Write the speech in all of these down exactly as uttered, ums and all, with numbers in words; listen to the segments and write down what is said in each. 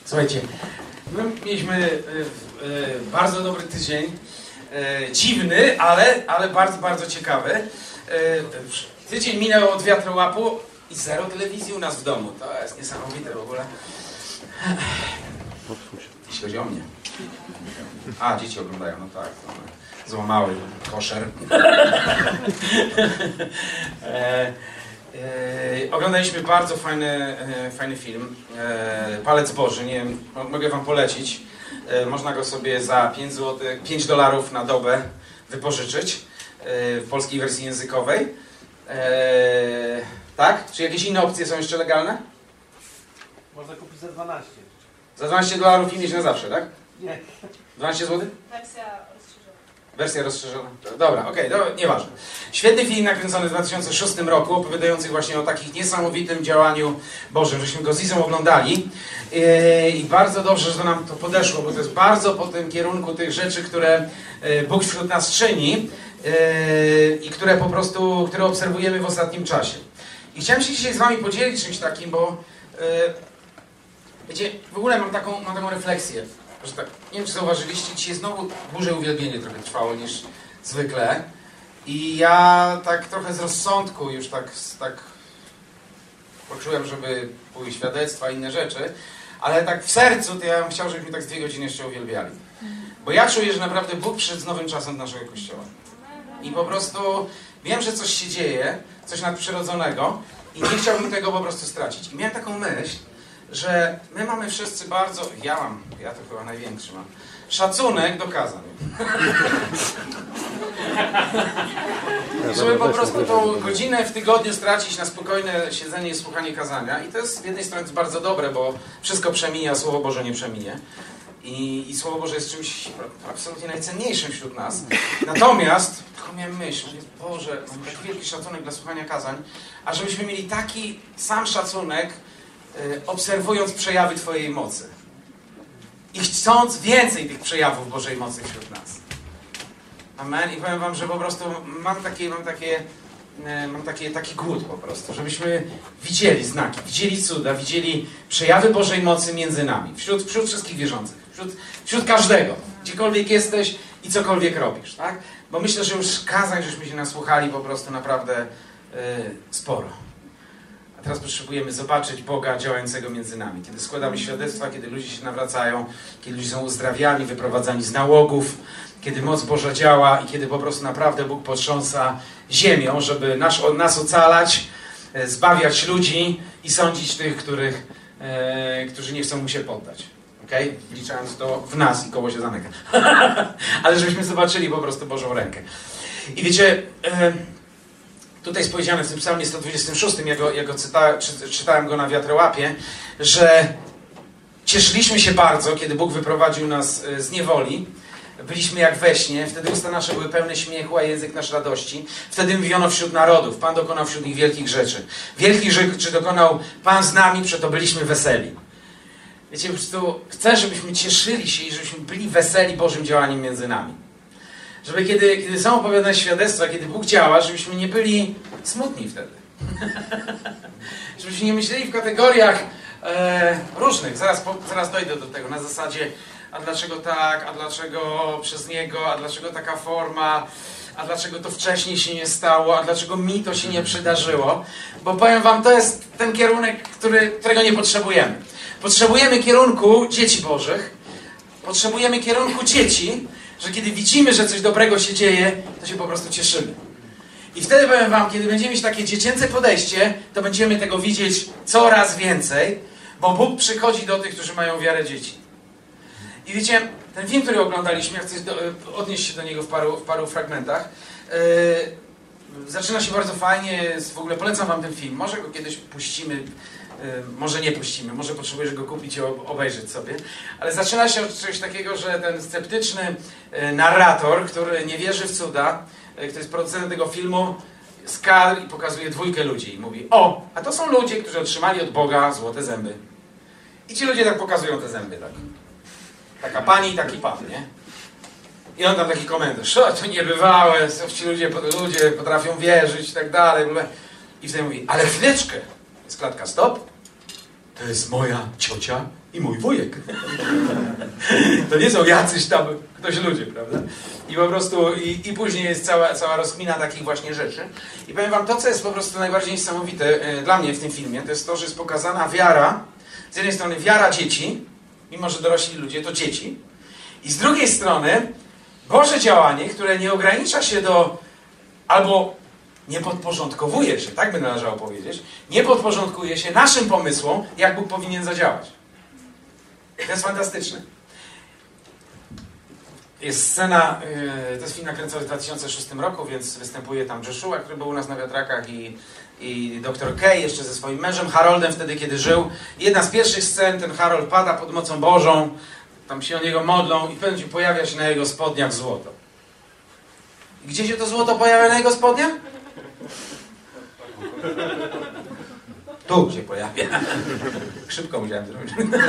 Słuchajcie, my mieliśmy e, e, bardzo dobry tydzień, e, dziwny, ale, ale bardzo, bardzo ciekawy. E, tydzień minął od wiatrołapu i zero telewizji u nas w domu. To jest niesamowite w ogóle. Jeśli chodzi o mnie. A, dzieci oglądają, no tak. Złamały koszer. e, e, oglądaliśmy bardzo fajny, e, fajny film. E, Palec Boży. Nie wiem, mogę wam polecić. E, można go sobie za pięć złotych, pięć dolarów na dobę wypożyczyć e, w polskiej wersji językowej. E, tak? Czy jakieś inne opcje są jeszcze legalne? Można kupić za dwanaście. Za dwanaście dolarów i mieć na zawsze, tak? Nie. dwanaście złotych? Wersja rozszerzona. Wersja rozszerzona. Dobra, okej, okay, nieważne. Świetny film nakręcony w dwa tysiące szóstym roku, opowiadający właśnie o takich niesamowitym działaniu Bożym. Żeśmy go z Izą oglądali i bardzo dobrze, że nam to podeszło, bo to jest bardzo po tym kierunku tych rzeczy, które Bóg wśród nas czyni i które po prostu, które obserwujemy w ostatnim czasie. I chciałem się dzisiaj z wami podzielić czymś takim, bo wiecie, w ogóle mam taką, mam taką refleksję, że tak, nie wiem, czy zauważyliście, dzisiaj znowu dłużej uwielbienie trochę trwało niż zwykle i ja tak trochę z rozsądku już tak, tak poczułem, żeby były świadectwa i inne rzeczy, ale tak w sercu to ja bym chciał, żebyśmy tak z dwie godziny jeszcze uwielbiali. Bo ja czuję, że naprawdę Bóg przyszedł z nowym czasem do naszego Kościoła. I po prostu wiem, że coś się dzieje, coś nadprzyrodzonego i nie chciałbym tego po prostu stracić. I miałem taką myśl, że my mamy wszyscy bardzo, ja mam, ja to chyba największy mam, szacunek do kazań. I żeby po prostu tą godzinę w tygodniu stracić na spokojne siedzenie i słuchanie kazania. I to jest z jednej strony bardzo dobre, bo wszystko przeminie, a Słowo Boże nie przeminie. I, i Słowo Boże jest czymś absolutnie najcenniejszym wśród nas. Natomiast, tylko miałem myśl, Boże, mam taki wielki szacunek dla słuchania kazań, a żebyśmy mieli taki sam szacunek, obserwując przejawy Twojej mocy. I chcąc więcej tych przejawów Bożej mocy wśród nas. Amen. I powiem wam, że po prostu mam takie, mam takie, mam takie, taki głód po prostu, żebyśmy widzieli znaki, widzieli cuda, widzieli przejawy Bożej mocy między nami. Wśród, wśród wszystkich wierzących. Wśród, wśród każdego. Gdziekolwiek jesteś i cokolwiek robisz. Tak? Bo myślę, że już kazań, żeśmy się nasłuchali po prostu naprawdę yy, sporo. Teraz potrzebujemy zobaczyć Boga działającego między nami. Kiedy składamy świadectwa, kiedy ludzie się nawracają, kiedy ludzie są uzdrawiani, wyprowadzani z nałogów, kiedy moc Boża działa i kiedy po prostu naprawdę Bóg potrząsa ziemią, żeby nas, nas ocalać, zbawiać ludzi i sądzić tych, których, e, którzy nie chcą Mu się poddać. Okay? Wliczając to w nas i koło się zamyka. Ale żebyśmy zobaczyli po prostu Bożą rękę. I wiecie... E, Tutaj jest powiedziane w tym psalmie sto dwudziestym szóstym, ja go, ja go czyta, czy, czytałem go na wiatrołapie, że cieszyliśmy się bardzo, kiedy Bóg wyprowadził nas z niewoli. Byliśmy jak we śnie, wtedy usta nasze były pełne śmiechu, a język nasz radości. Wtedy mówiono wśród narodów, Pan dokonał wśród nich wielkich rzeczy. Wielkich rzeczy dokonał Pan z nami, przeto byliśmy weseli. Wiecie, po prostu chcę, żebyśmy cieszyli się i żebyśmy byli weseli Bożym działaniem między nami. Żeby kiedy, kiedy są opowiadane świadectwa, kiedy Bóg działa, żebyśmy nie byli smutni wtedy. Żebyśmy nie myśleli w kategoriach e, różnych. Zaraz, po, zaraz dojdę do tego. Na zasadzie, a dlaczego tak, a dlaczego przez Niego, a dlaczego taka forma, a dlaczego to wcześniej się nie stało, a dlaczego mi to się nie przydarzyło. Bo powiem wam, to jest ten kierunek, który, którego nie potrzebujemy. Potrzebujemy kierunku dzieci Bożych. Potrzebujemy kierunku dzieci, że kiedy widzimy, że coś dobrego się dzieje, to się po prostu cieszymy. I wtedy powiem wam, kiedy będziemy mieć takie dziecięce podejście, to będziemy tego widzieć coraz więcej, bo Bóg przychodzi do tych, którzy mają wiarę dzieci. I wiecie, ten film, który oglądaliśmy, ja chcę do, odnieść się do niego w paru, w paru fragmentach, yy, zaczyna się bardzo fajnie, w ogóle polecam wam ten film, może go kiedyś puścimy, może nie puścimy, może potrzebujesz go kupić i obejrzeć sobie, ale zaczyna się od czegoś takiego, że ten sceptyczny narrator, który nie wierzy w cuda, który jest producentem tego filmu, skadł i pokazuje dwójkę ludzi i mówi: o, a to są ludzie, którzy otrzymali od Boga złote zęby. I ci ludzie tak pokazują te zęby, tak. Taka pani i taki pan, nie? I on tam taki komentarz: o, to niebywałe, ci ludzie, ludzie potrafią wierzyć i tak dalej. I wtedy mówi: ale chwileczkę, jest klatka stop, to jest moja ciocia i mój wujek. To nie są jacyś tam ktoś ludzie, prawda? I po prostu, i, i później jest cała, cała rozkmina takich właśnie rzeczy. I powiem wam, to co jest po prostu najbardziej niesamowite e, dla mnie w tym filmie, to jest to, że jest pokazana wiara, z jednej strony wiara dzieci, mimo że dorośli ludzie to dzieci, i z drugiej strony Boże działanie, które nie ogranicza się do, albo nie podporządkowuje się, tak by należało powiedzieć, nie podporządkuje się naszym pomysłom, jak Bóg powinien zadziałać. To jest fantastyczne. Jest scena, yy, to jest film nakręcony w dwa tysiące szóstym roku, więc występuje tam Joshua, który był u nas na wiatrakach, i, i doktor Kay jeszcze ze swoim mężem Haroldem wtedy, kiedy żył. I jedna z pierwszych scen, ten Harold pada pod mocą Bożą, tam się o niego modlą i w pewnym momencie pojawia się na jego spodniach złoto. I gdzie się to złoto pojawia na jego spodniach? Tu się pojawia. Szybko musiałem zrobić.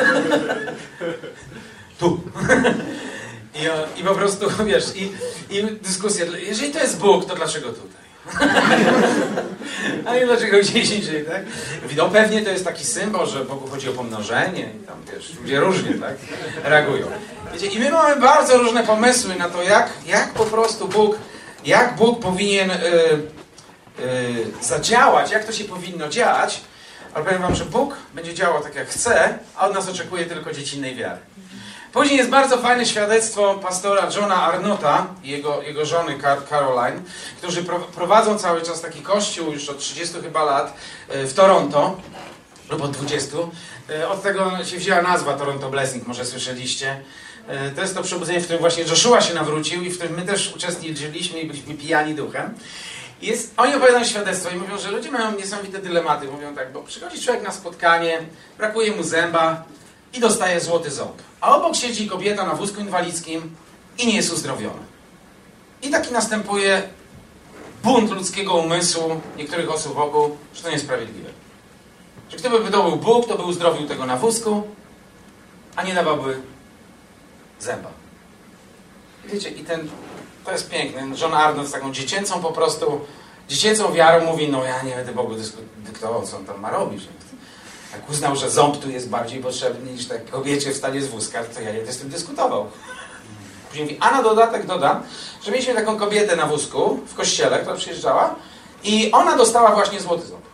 Tu. I, I po prostu, wiesz, i, i dyskusja, jeżeli to jest Bóg, to dlaczego tutaj? A nie dlaczego gdzieś indziej, tak? No pewnie to jest taki symbol, że Bogu chodzi o pomnożenie i tam, wiesz, ludzie różnie, tak, reagują. Wiecie, i my mamy bardzo różne pomysły na to, jak, jak po prostu Bóg, jak Bóg powinien y, y, zadziałać, jak to się powinno dziać, ale powiem wam, że Bóg będzie działał tak, jak chce, a od nas oczekuje tylko dziecinnej wiary. Później jest bardzo fajne świadectwo pastora Johna Arnotta i jego, jego żony Caroline, którzy prowadzą cały czas taki kościół już od trzydziestu chyba lat w Toronto, lub od dwudziestu. Od tego się wzięła nazwa Toronto Blessing, może słyszeliście. To jest to przebudzenie, w którym właśnie Joshua się nawrócił i w którym my też uczestniczyliśmy i byliśmy pijani duchem. I jest, oni opowiadają świadectwo i mówią, że ludzie mają niesamowite dylematy. Mówią tak, bo przychodzi człowiek na spotkanie, brakuje mu zęba i dostaje złoty ząb. A obok siedzi kobieta na wózku inwalidzkim i nie jest uzdrowiona. I taki następuje bunt ludzkiego umysłu niektórych osób wokół, że to niesprawiedliwe. Że gdyby to był Bóg, to by uzdrowił tego na wózku, a nie dawałby zęba. I wiecie, i ten, to jest piękne. John Arnott z taką dziecięcą po prostu, dziecięcą wiarą mówi, no ja nie będę Bogu dyktował, co on tam ma robić. Jak uznał, że ząb tu jest bardziej potrzebny niż tak kobiecie wstanie z wózka, to ja nie z tym dyskutował. Później mówi, a na dodatek dodam, że mieliśmy taką kobietę na wózku w kościele, która przyjeżdżała i ona dostała właśnie złoty ząb.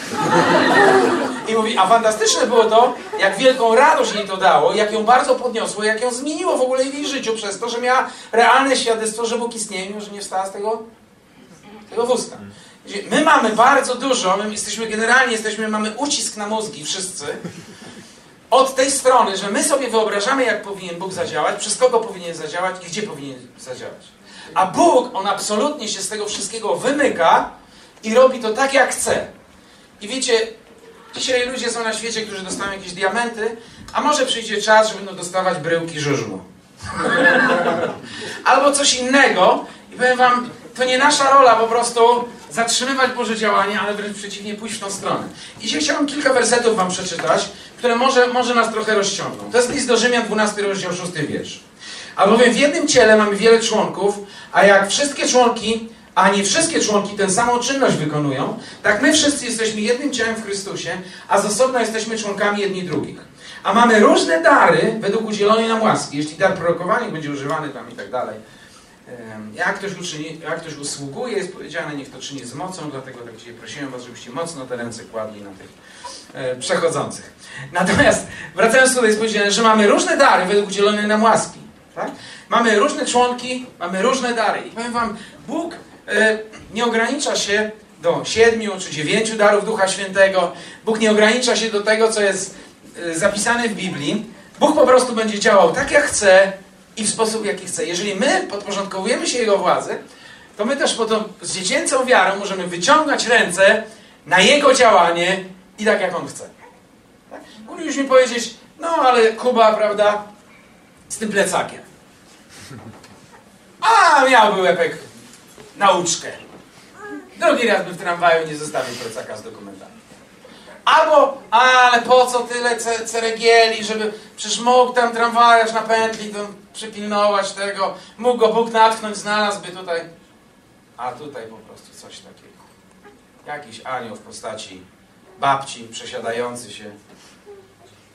I mówi, a fantastyczne było to, jak wielką radość jej to dało, jak ją bardzo podniosło, jak ją zmieniło w ogóle w jej życiu przez to, że miała realne świadectwo, że Bóg istnieje, że nie wstała z tego, tego wózka. My mamy bardzo dużo, my jesteśmy generalnie, jesteśmy, mamy ucisk na mózgi wszyscy, od tej strony, że my sobie wyobrażamy, jak powinien Bóg zadziałać, przez kogo powinien zadziałać i gdzie powinien zadziałać. A Bóg, On absolutnie się z tego wszystkiego wymyka i robi to tak, jak chce. I wiecie, dzisiaj ludzie są na świecie, którzy dostają jakieś diamenty, a może przyjdzie czas, że będą dostawać bryłki żużlu. Albo coś innego. I powiem wam, to nie nasza rola po prostu zatrzymywać Boże działanie, ale wręcz przeciwnie, pójść w tą stronę. I dzisiaj chciałbym kilka wersetów wam przeczytać, które może, może nas trochę rozciągną. To jest list do Rzymian, dwunasty rozdział, szósty wiersz. Albowiem w jednym ciele mamy wiele członków, a jak wszystkie członki, a nie wszystkie członki tę samą czynność wykonują, tak my wszyscy jesteśmy jednym ciałem w Chrystusie, a z osobna jesteśmy członkami jedni drugich. A mamy różne dary według udzielonej nam łaski. Jeśli dar prorokowania będzie używany tam i tak dalej. Jak ktoś, uczyni, jak ktoś usługuje, jest powiedziane, niech to czyni z mocą, dlatego tak dzisiaj prosiłem was, żebyście mocno te ręce kładli na tych e, przechodzących. Natomiast wracając tutaj, jest powiedziane, że mamy różne dary według udzielonej nam łaski. Tak? Mamy różne członki, mamy różne dary. I powiem wam, Bóg e, nie ogranicza się do siedmiu czy dziewięciu darów Ducha Świętego. Bóg nie ogranicza się do tego, co jest e, zapisane w Biblii. Bóg po prostu będzie działał tak, jak chce, i w sposób, jaki chce. Jeżeli my podporządkowujemy się Jego władzy, to my też potem z dziecięcą wiarą możemy wyciągać ręce na Jego działanie i tak, jak On chce. Tak? Moglibyśmy powiedzieć, no ale Kuba, prawda, z tym plecakiem. A miałby łepek nauczkę. Drugi raz by w tramwaju nie zostawił plecaka z dokumentami. Albo, ale po co tyle ceregieli, żeby przecież mógł tam tramwajarz na pętli tam przypilnować tego, mógł go Bóg natchnąć, znalazłby tutaj. A tutaj po prostu coś takiego. Jakiś anioł w postaci babci przesiadający się.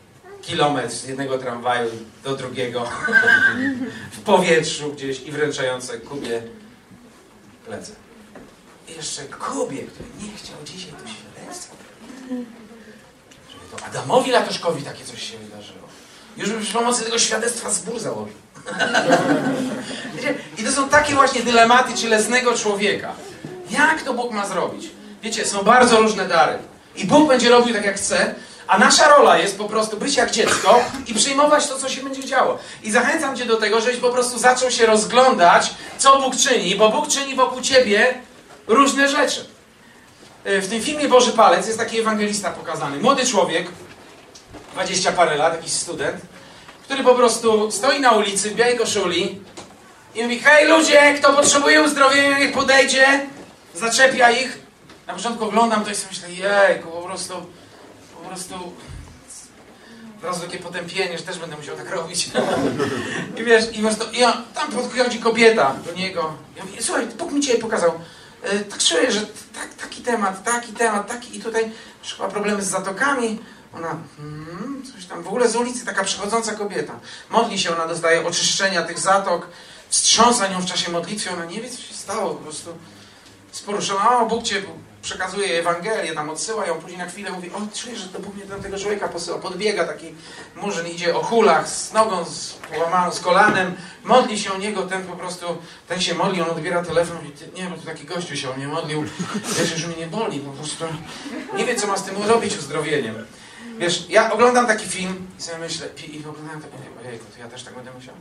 kilometr z jednego tramwaju do drugiego w powietrzu gdzieś i wręczające Kubie lecę. I jeszcze Kubie, który nie chciał dzisiaj tu świadectwa. Żeby to Adamowi Latoszkowi takie coś się wydarzyło. Już by przy pomocy tego świadectwa zbór założył. Wiecie? I to są takie właśnie dylematy cielesnego człowieka. Jak to Bóg ma zrobić? Wiecie, są bardzo różne dary. I Bóg będzie robił tak, jak chce, a nasza rola jest po prostu być jak dziecko i przyjmować to, co się będzie działo. I zachęcam cię do tego, żebyś po prostu zaczął się rozglądać, co Bóg czyni, bo Bóg czyni wokół ciebie różne rzeczy. W tym filmie Boży Palec jest taki ewangelista pokazany. Młody człowiek, dwadzieścia parę lat, jakiś student, który po prostu stoi na ulicy w białej koszuli i mówi: hej ludzie, kto potrzebuje uzdrowienia, niech podejdzie. Zaczepia ich. Na początku oglądam to i sobie myślę: jejku, po prostu, po prostu od razu takie potępienie, że też będę musiał tak robić. I wiesz, i, po prostu, i on, tam podchodzi kobieta do niego. Ja mówię: słuchaj, Bóg mi dzisiaj pokazał. E, tak czuję, że tak, taki temat, taki temat, taki i tutaj chyba problemy z zatokami. Ona, hmm, coś tam, w ogóle z ulicy, taka przechodząca kobieta. Modli się, ona dostaje oczyszczenia tych zatok, wstrząsa nią w czasie modlitwy, ona nie wie, co się stało, po prostu jest poruszona. O, Bóg cię przekazuje Ewangelię, tam odsyła ją, później na chwilę mówi: o, czuję, że to Bóg mnie do tego człowieka posyła. Podbiega taki murzyn, idzie o hulach, z nogą z połamaną, z kolanem, modli się o niego, ten po prostu, ten się modli, on odbiera telefon i mówi: nie, bo tu taki gościu się o mnie modlił, wiesz, że mnie nie boli, po prostu nie wie, co ma z tym robić, uzdrowieniem. Wiesz, ja oglądam taki film i sobie myślę, i oglądam to, mówię: ojejku, to ja też tak będę musiał?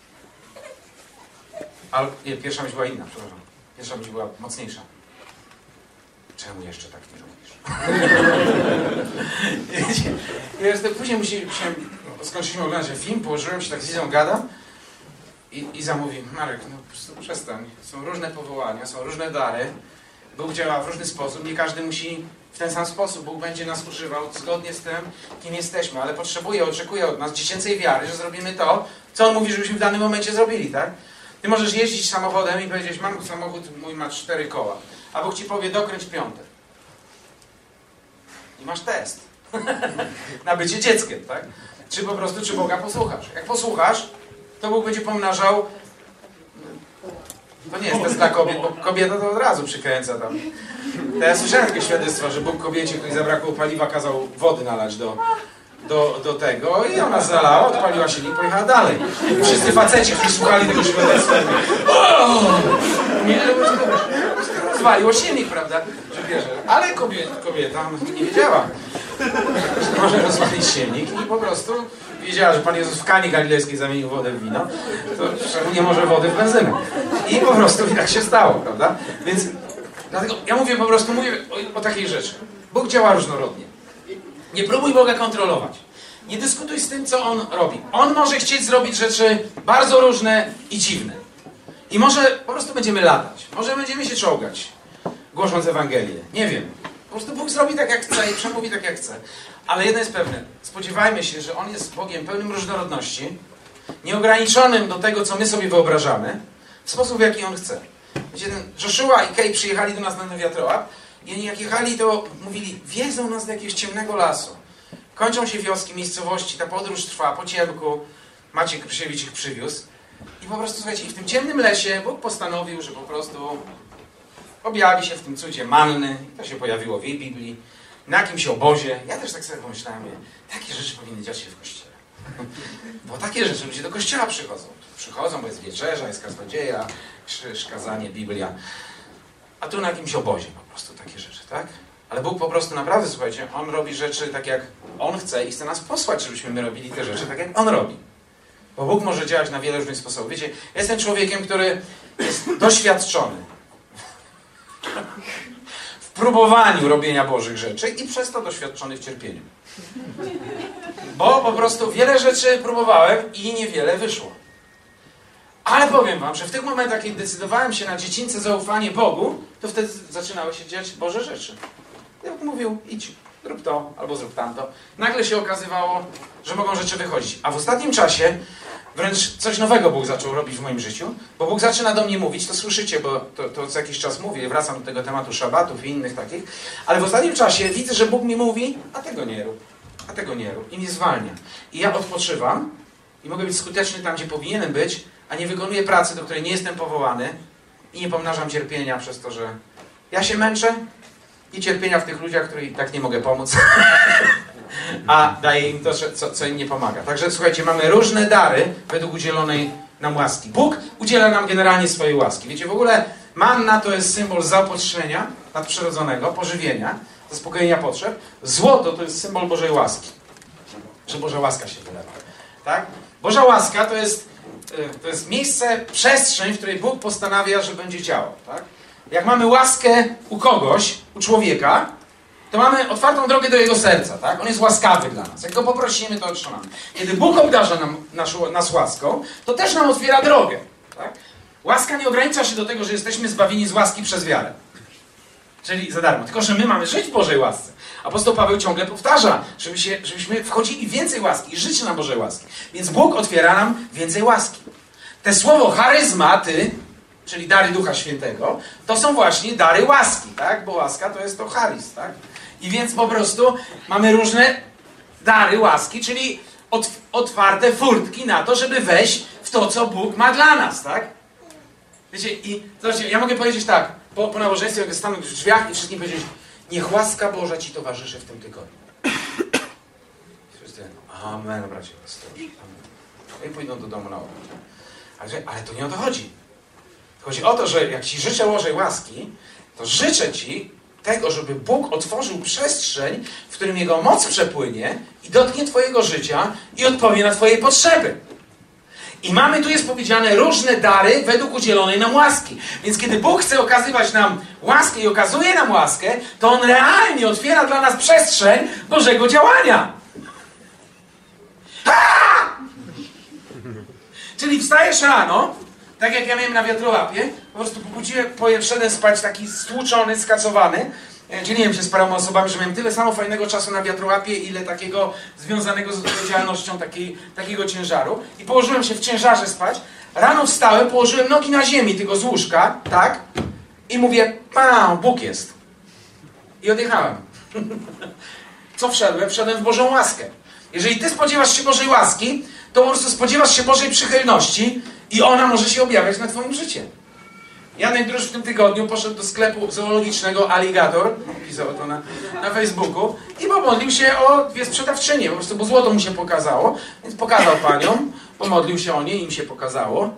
Ale nie, pierwsza myśl była inna, przepraszam. Pierwsza myśl była mocniejsza. Czemu jeszcze tak nie robisz? Wiesz, to później musiałem, skończyliśmy oglądać film, położyłem się tak z Izą, gadam i Iza mówi: Marek, no po prostu przestań. Są różne powołania, są różne dary. Bóg działa w różny sposób, nie każdy musi w ten sam sposób. Bóg będzie nas używał zgodnie z tym, kim jesteśmy, ale potrzebuje, oczekuje od nas dziecięcej wiary, że zrobimy to, co On mówi, żebyśmy w danym momencie zrobili, tak? Ty możesz jeździć samochodem i powiedzieć: mam samochód, mój ma cztery koła, a Bóg ci powie: dokręć piąte. I masz test. Na bycie dzieckiem, tak? Czy po prostu, czy Boga posłuchasz. Jak posłuchasz, to Bóg będzie pomnażał. To nie jest test dla kobiet, bo kobieta to od razu przykręca tam. To ja słyszałem takie świadectwa, że Bóg kobiecie, której zabrakło paliwa, kazał wody nalać do, do, do tego i ona zalała, odpaliła silnik i pojechała dalej. I wszyscy faceci, którzy słuchali tego świadectwa, nie, zwaliło silnik, prawda? Że bierze. Ale kobieta, kobieta nie wiedziała, że może rozwalić silnik i po prostu wiedziała, że Pan Jezus w Kanie Galilejskiej zamienił wodę w wino, to czemu nie może wody w benzynę? I po prostu tak się stało, prawda? Więc dlatego ja mówię po prostu mówię o, o takiej rzeczy. Bóg działa różnorodnie. Nie próbuj Boga kontrolować. Nie dyskutuj z tym, co On robi. On może chcieć zrobić rzeczy bardzo różne i dziwne. I może po prostu będziemy latać. Może będziemy się czołgać, głosząc Ewangelię. Nie wiem. Po prostu Bóg zrobi tak, jak chce i przemówi tak, jak chce. Ale jedno jest pewne. Spodziewajmy się, że On jest Bogiem pełnym różnorodności, nieograniczonym do tego, co my sobie wyobrażamy, w sposób, w jaki On chce. Wiecie, ten Joshua i Kay przyjechali do nas na wiatrołap i oni jak jechali, to mówili: wiedzą nas do jakiegoś ciemnego lasu. Kończą się wioski, miejscowości, ta podróż trwa po ciemku. Maciek Krysiewicz ich przywiózł. I po prostu, słuchajcie, i w tym ciemnym lesie Bóg postanowił, że po prostu objawi się w tym cudzie manny. To się pojawiło w jej Biblii. Na jakimś obozie. Ja też tak sobie pomyślałem, mówię, takie rzeczy powinny dziać się w kościele. Bo takie rzeczy ludzie do kościoła przychodzą. Przychodzą, bo jest wieczerza, jest kaznodzieja, krzyż, kazanie, Biblia. A tu na jakimś obozie po prostu takie rzeczy, tak? Ale Bóg po prostu naprawdę, słuchajcie, On robi rzeczy tak, jak On chce i chce nas posłać, żebyśmy my robili te rzeczy tak, jak On robi. Bo Bóg może działać na wiele różnych sposobów. Wiecie, ja jestem człowiekiem, który jest doświadczony w próbowaniu robienia Bożych rzeczy i przez to doświadczony w cierpieniu. Bo po prostu wiele rzeczy próbowałem i niewiele wyszło. Ale powiem wam, że w tych momentach, kiedy decydowałem się na dziecince zaufanie Bogu, to wtedy zaczynały się dziać Boże rzeczy. I Bóg mówił: idź, zrób to, albo zrób tamto. Nagle się okazywało, że mogą rzeczy wychodzić. A w ostatnim czasie wręcz coś nowego Bóg zaczął robić w moim życiu, bo Bóg zaczyna do mnie mówić, to słyszycie, bo to, to co jakiś czas mówię, wracam do tego tematu szabatów i innych takich, ale w ostatnim czasie widzę, że Bóg mi mówi: a tego nie rób. a tego nie rób. I mnie zwalnia. I ja odpoczywam i mogę być skuteczny tam, gdzie powinienem być, a nie wykonuję pracy, do której nie jestem powołany i nie pomnażam cierpienia przez to, że ja się męczę i cierpienia w tych ludziach, których tak nie mogę pomóc, a daję im to, co, co im nie pomaga. Także słuchajcie, mamy różne dary według udzielonej nam łaski. Bóg udziela nam generalnie swojej łaski. Wiecie, w ogóle manna to jest symbol zaopatrzenia nadprzyrodzonego, pożywienia, zaspokojenia potrzeb. Złoto to jest symbol Bożej łaski. Że Boża łaska się wylewa. Tak? Boża łaska to jest, to jest miejsce, przestrzeń, w której Bóg postanawia, że będzie działał. Tak? Jak mamy łaskę u kogoś, u człowieka, to mamy otwartą drogę do Jego serca. Tak? On jest łaskawy dla nas. Jak Go poprosimy, to otrzymamy. Kiedy Bóg obdarza nam, nas, nas łaską, to też nam otwiera drogę. Tak? Łaska nie ogranicza się do tego, że jesteśmy zbawieni z łaski przez wiarę. Czyli za darmo. Tylko że my mamy żyć w Bożej łasce. Apostoł Paweł ciągle powtarza, żeby się, żebyśmy wchodzili w więcej łaski i żyć na Bożej łaski. Więc Bóg otwiera nam więcej łaski. Te słowo charyzmaty, czyli dary Ducha Świętego, to są właśnie dary łaski, tak? Bo łaska to jest to charyz, tak? I więc po prostu mamy różne dary łaski, czyli otwarte furtki na to, żeby wejść w to, co Bóg ma dla nas, tak? Wiecie, i zobaczcie, ja mogę powiedzieć tak, po, po nabożeństwie mogę stanąć w drzwiach i wszystkim powiedzieć: niech łaska Boża ci towarzyszy w tym tygodniu. Wszyscy, amen, bracie, pastorze, amen. I pójdą do domu na obiad. Ale, ale to nie o to chodzi. Chodzi o to, że jak ci życzę Bożej łaski, to życzę ci tego, żeby Bóg otworzył przestrzeń, w którym Jego moc przepłynie i dotknie twojego życia i odpowie na twoje potrzeby. I mamy, tu jest powiedziane, różne dary według udzielonej nam łaski. Więc kiedy Bóg chce okazywać nam łaskę i okazuje nam łaskę, to On realnie otwiera dla nas przestrzeń Bożego działania. Ha! Czyli wstajesz rano, tak jak ja miałem na wiatrołapie, po prostu pobudziłem, wszedłem spać taki stłuczony, skacowany. Dzieliłem się z paroma osobami, że miałem tyle samo fajnego czasu na wiatrołapie, ile takiego związanego z odpowiedzialnością takiej, takiego ciężaru. I położyłem się w ciężarze spać. Rano wstałem, położyłem nogi na ziemi tego z łóżka, tak? I mówię: Pan, Bóg jest. I odjechałem. Co wszedłem? Wszedłem w Bożą łaskę. Jeżeli ty spodziewasz się Bożej łaski, to po prostu spodziewasz się Bożej przychylności i ona może się objawiać na twoim życiu. Janek Drusz w tym tygodniu poszedł do sklepu zoologicznego Alligator, pisał to na, na Facebooku, i pomodlił się o dwie sprzedawczynie, po prostu, bo złoto mu się pokazało, więc pokazał paniom, pomodlił się o nie i im się pokazało.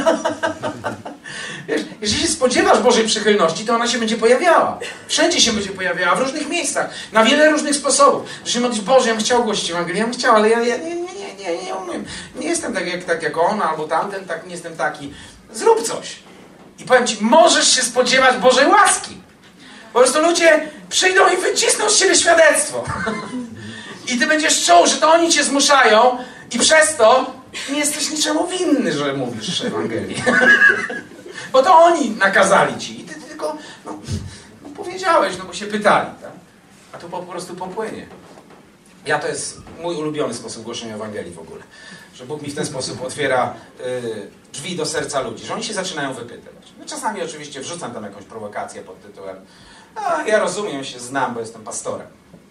Wiesz, jeżeli się spodziewasz Bożej przychylności, to ona się będzie pojawiała. Wszędzie się będzie pojawiała, w różnych miejscach, na wiele różnych sposobów. Że się modlisz: Boże, ja bym chciał głosić Ewangelię, ja bym chciał, ale ja, ja nie, nie, nie, nie, nie umiem. Nie jestem tak jak, tak jak on, albo tamten, tak nie jestem taki. Zrób coś. I powiem ci, możesz się spodziewać Bożej łaski. Po prostu ludzie przyjdą i wycisną z ciebie świadectwo. I ty będziesz czuł, że to oni cię zmuszają i przez to nie jesteś niczemu winny, że mówisz Ewangelię. Bo to oni nakazali ci. I ty tylko no, no powiedziałeś, no bo się pytali. Tak? A to po prostu popłynie. Ja to jest mój ulubiony sposób głoszenia Ewangelii w ogóle. Że Bóg mi w ten sposób otwiera y, drzwi do serca ludzi, że oni się zaczynają wypytywać. No, czasami oczywiście wrzucam tam jakąś prowokację pod tytułem: a ja rozumiem, się znam, bo jestem pastorem.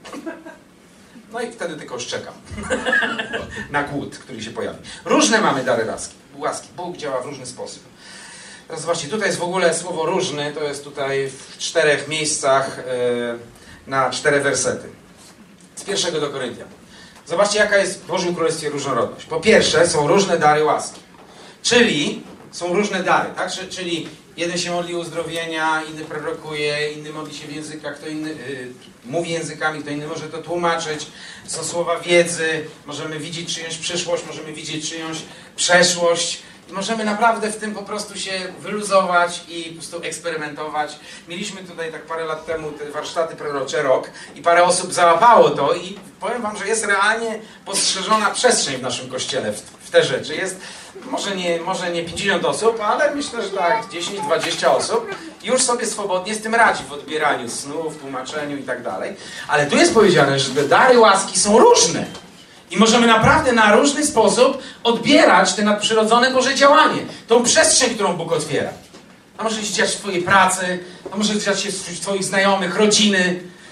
No i wtedy tylko już czekam na głód, który się pojawi. Różne mamy dary łaski. łaski. Bóg działa w różny sposób. Teraz zobaczcie, tutaj jest w ogóle słowo różny, to jest tutaj w czterech miejscach y, na cztery wersety. Z pierwszego do Koryntian. Zobaczcie, jaka jest w Bożym Królestwie różnorodność. Po pierwsze, są różne dary łaski. Czyli są różne dary, tak? Czyli jeden się modli o uzdrowienia, inny prorokuje, inny modli się w językach, kto inny yy, mówi językami, kto inny może to tłumaczyć. Są słowa wiedzy, możemy widzieć czyjąś przyszłość, możemy widzieć czyjąś przeszłość. I możemy naprawdę w tym po prostu się wyluzować i po prostu eksperymentować. Mieliśmy tutaj tak parę lat temu te warsztaty prorocze rok i parę osób załapało to i powiem wam, że jest realnie postrzeżona przestrzeń w naszym kościele w, w te rzeczy. Jest może nie, może nie pięćdziesiąt osób, ale myślę, że tak dziesięć dwadzieścia osób już sobie swobodnie z tym radzi w odbieraniu snów, tłumaczeniu i tak dalej. Ale tu jest powiedziane, że te dary łaski są różne. I możemy naprawdę na różny sposób odbierać te nadprzyrodzone Boże działanie. Tą przestrzeń, którą Bóg otwiera. To może się dziać w twojej pracy, to może dziać się w twoich znajomych, rodziny.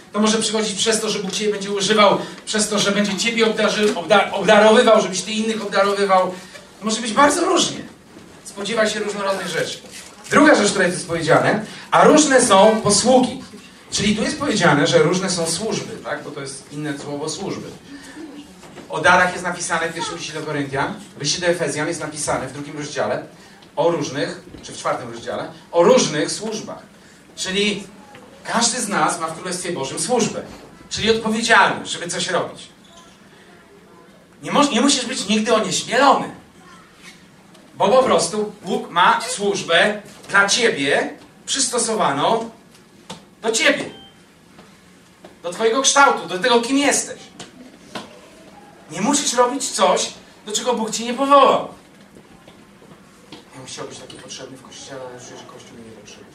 To może przychodzić przez to, że Bóg Ciebie będzie używał, przez to, że będzie Ciebie obdarzy, obda, obdarowywał, żebyś Ty innych obdarowywał. To może być bardzo różnie. Spodziewaj się różnorodnych rzeczy. Druga rzecz, która jest powiedziane, a różne są posługi. Czyli tu jest powiedziane, że różne są służby, tak? Bo to jest inne słowo służby. O darach jest napisane w pierwszym liście do Koryntian, w liście do Efezjan jest napisane w drugim rozdziale o różnych, czy w czwartym rozdziale, o różnych służbach. Czyli każdy z nas ma w Królestwie Bożym służbę. Czyli odpowiedzialność, żeby coś robić. Nie, mo- nie musisz być nigdy onieśmielony. Bo po prostu Bóg ma służbę dla Ciebie przystosowaną do Ciebie. Do Twojego kształtu, do tego, kim jesteś. Nie musisz robić coś, do czego Bóg Cię nie powołał. Ja bym chciał być taki potrzebny w Kościele, ale czuję, że Kościół mnie nie potrzebuje.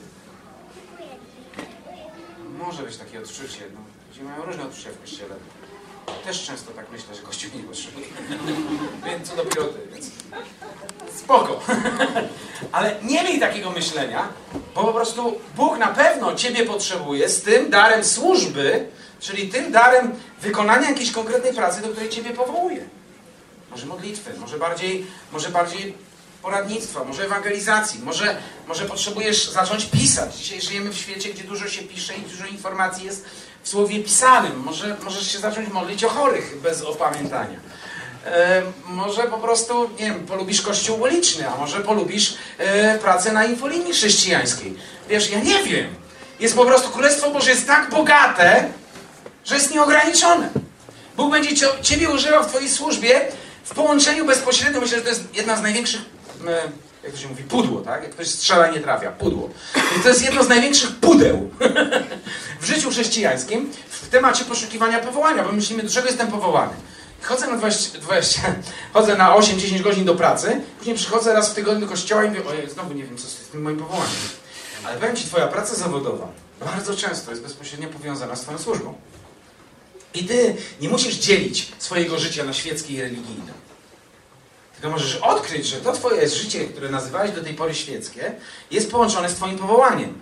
Może być takie odczucie. No, ludzie mają różne odczucia w Kościele. Też często tak myślę, że Kościół mnie nie potrzebuje. Więc co dopiero Ty, więc spoko. Ale nie miej takiego myślenia, bo po prostu Bóg na pewno Ciebie potrzebuje z tym darem służby, czyli tym darem wykonania jakiejś konkretnej pracy, do której Ciebie powołuje. Może modlitwy, może bardziej, może bardziej poradnictwa, może ewangelizacji, może, może potrzebujesz zacząć pisać. Dzisiaj żyjemy w świecie, gdzie dużo się pisze i dużo informacji jest w słowie pisanym. Może możesz się zacząć modlić o chorych bez opamiętania. E, może po prostu, nie wiem, polubisz kościół uliczny, a może polubisz e, pracę na infolinii chrześcijańskiej. Wiesz, ja nie wiem. Jest po prostu, Królestwo Boże jest tak bogate, że jest nieograniczone. Bóg będzie cio, Ciebie używał w Twojej służbie w połączeniu bezpośrednim. Myślę, że to jest jedna z największych, e, jak to się mówi, pudło, tak? Jak ktoś strzela i nie trafia, pudło. I to jest jedno z największych pudeł w życiu chrześcijańskim w temacie poszukiwania powołania, bo myślimy, do czego jestem powołany. Chodzę na dwadzieścia, dwadzieścia, chodzę na osiem dziesięć godzin do pracy, później przychodzę raz w tygodniu do kościoła i mówię, ojej, znowu nie wiem, co z tym moim powołaniem. Ale powiem Ci, Twoja praca zawodowa bardzo często jest bezpośrednio powiązana z Twoją służbą. I Ty nie musisz dzielić swojego życia na świeckie i religijne. Tylko możesz odkryć, że to Twoje życie, które nazywałeś do tej pory świeckie, jest połączone z Twoim powołaniem.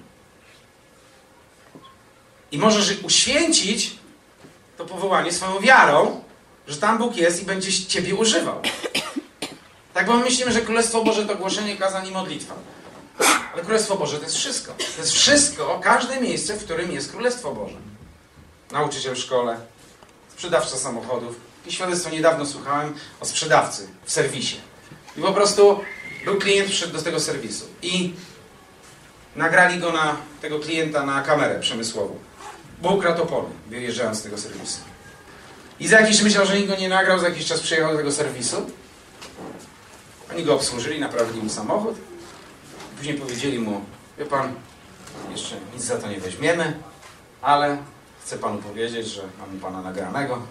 I możesz uświęcić to powołanie swoją wiarą, że tam Bóg jest i będzie Ciebie używał. Tak, bo my myślimy, że Królestwo Boże to głoszenie kazań i modlitwa. Ale Królestwo Boże to jest wszystko. To jest wszystko, każde miejsce, w którym jest Królestwo Boże. Nauczyciel w szkole, sprzedawca samochodów. I świadectwo niedawno słuchałem o sprzedawcy w serwisie. I po prostu był klient, przyszedł do tego serwisu. I nagrali go na tego klienta na kamerę przemysłową. Bo ukradł opony, wyjeżdżając z tego serwisu. I za jakiś myślał, że nikt go nie nagrał, za jakiś czas przyjechał do tego serwisu. Oni go obsłużyli, naprawili mu samochód. Później powiedzieli mu, wie pan, jeszcze nic za to nie weźmiemy, ale chcę panu powiedzieć, że mamy pana nagranego.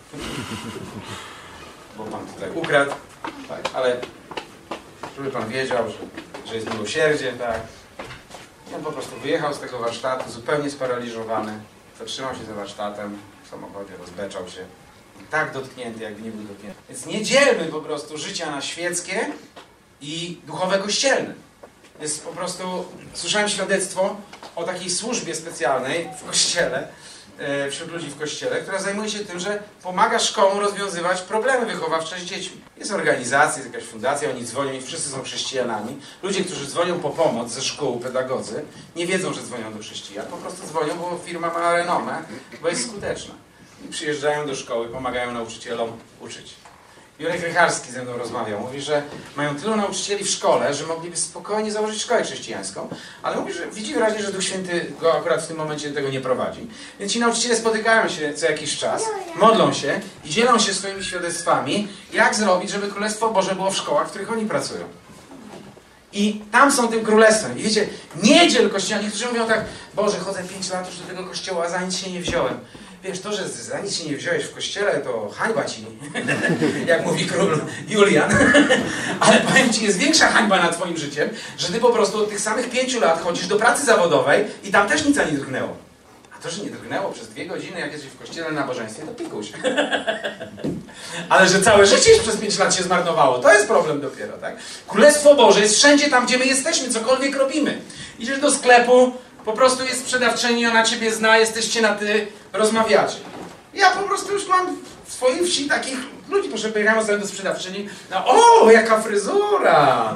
Bo pan tutaj ukradł, tak, ale żeby pan wiedział, że, że jest miłosierdzie, tak. I on po prostu wyjechał z tego warsztatu, zupełnie sparaliżowany, zatrzymał się za warsztatem, w samochodzie rozbeczał się. Tak dotknięty, jakby nie był dotknięty. Więc nie dzielmy po prostu życia na świeckie i duchowe kościelne. Jest po prostu, słyszałem świadectwo o takiej służbie specjalnej w kościele, wśród ludzi w kościele, która zajmuje się tym, że pomaga szkołom rozwiązywać problemy wychowawcze z dziećmi. Jest organizacja, jest jakaś fundacja, oni dzwonią i wszyscy są chrześcijanami. Ludzie, którzy dzwonią po pomoc ze szkół, pedagodzy, nie wiedzą, że dzwonią do chrześcijan. Po prostu dzwonią, bo firma ma renomę, bo jest skuteczna. I przyjeżdżają do szkoły, pomagają nauczycielom uczyć. Jurek Rycharski ze mną rozmawiał. Mówi, że mają tylu nauczycieli w szkole, że mogliby spokojnie założyć szkołę chrześcijańską, ale mówi, że widzi wyraźnie, że Duch Święty go akurat w tym momencie tego nie prowadzi. Więc ci nauczyciele spotykają się co jakiś czas, modlą się i dzielą się swoimi świadectwami, jak zrobić, żeby Królestwo Boże było w szkołach, w których oni pracują. I tam są tym królestwem. I wiecie, nie dziel kościoła. Niektórzy mówią tak, Boże, chodzę pięć lat już do tego kościoła, a za nic się nie wziąłem. Wiesz, to, że za nic się nie wziąłeś w kościele, to hańba ci, jak mówi król Julian. Ale powiem ci, jest większa hańba nad twoim życiem, że ty po prostu od tych samych pięciu lat chodzisz do pracy zawodowej i tam też nic nie drgnęło. A to, że nie drgnęło przez dwie godziny, jak jesteś w kościele na nabożeństwie, to pikuś. Ale że całe życie już przez pięć lat się zmarnowało, to jest problem dopiero, tak? Królestwo Boże jest wszędzie tam, gdzie my jesteśmy, cokolwiek robimy. Idziesz do sklepu, Po prostu jest sprzedawczyni, ona ciebie zna, jesteście na ty, rozmawiacie. Ja po prostu już mam w swojej wsi takich ludzi, proszę, pojechałem sobie do sprzedawczyni, no o, jaka fryzura!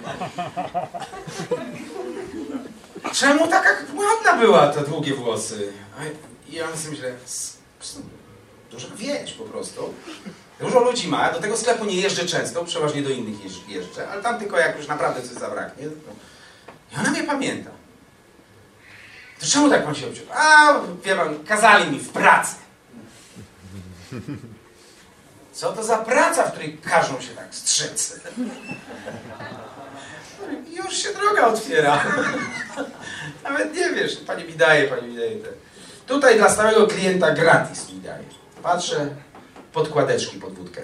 Czemu taka ładna była te długie włosy? I ja sobie myślę, dużo wiesz po prostu. Dużo ludzi ma, do tego sklepu nie jeżdżę często, przeważnie do innych jeżdżę, ale tam tylko jak już naprawdę coś zabraknie. I ona mnie pamięta. To czemu tak pan się obciął? A, wie pan, kazali mi w pracy. Co to za praca, w której każą się tak strzec? I już się droga otwiera. Nawet nie wiesz, pani mi daje, pani mi daje te. Tutaj dla stałego klienta gratis mi daje. Patrzę, podkładeczki pod wódkę.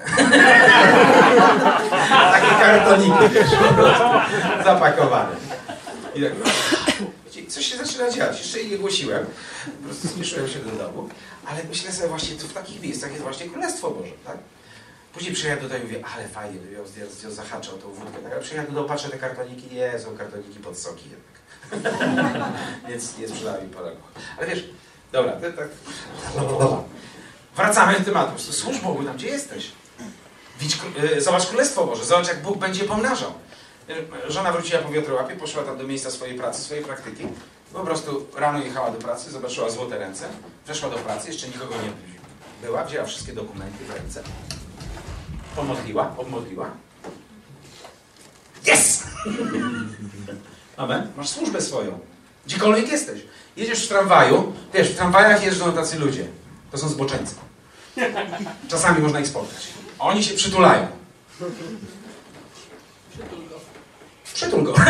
Takie kartoniki, wiesz, zapakowane. I tak, coś się zaczyna dziać, jeszcze jej nie głosiłem, po prostu spieszyłem się do domu, ale myślę sobie właśnie, to w takich miejscach jest właśnie Królestwo Boże, tak? Później przyjechałem tutaj i mówię, ale fajnie, ja zahaczał tą wódkę, tak? Ale przyjechałem do domu, patrzę te kartoniki, nie, są kartoniki pod soki jednak. Więc nie sprzedałem im Polaków. Ale wiesz, dobra, to, tak. Wracamy do tematu, służ Bogu tam, gdzie jesteś. Widź, zobacz Królestwo Boże, zobacz jak Bóg będzie pomnażał. Żona wróciła po wiatrołapie, poszła tam do miejsca swojej pracy, swojej praktyki. Po prostu rano jechała do pracy, zobaczyła złote ręce, weszła do pracy, jeszcze nikogo nie była, wzięła wszystkie dokumenty w ręce, pomodliła, obmodliła. Yes! Amen. Masz służbę swoją. Gdziekolwiek jesteś. Jedziesz w tramwaju, wiesz, w tramwajach jeżdżą tacy ludzie. To są zboczeńcy. Czasami można ich spotkać. Oni się przytulają. Przytul go.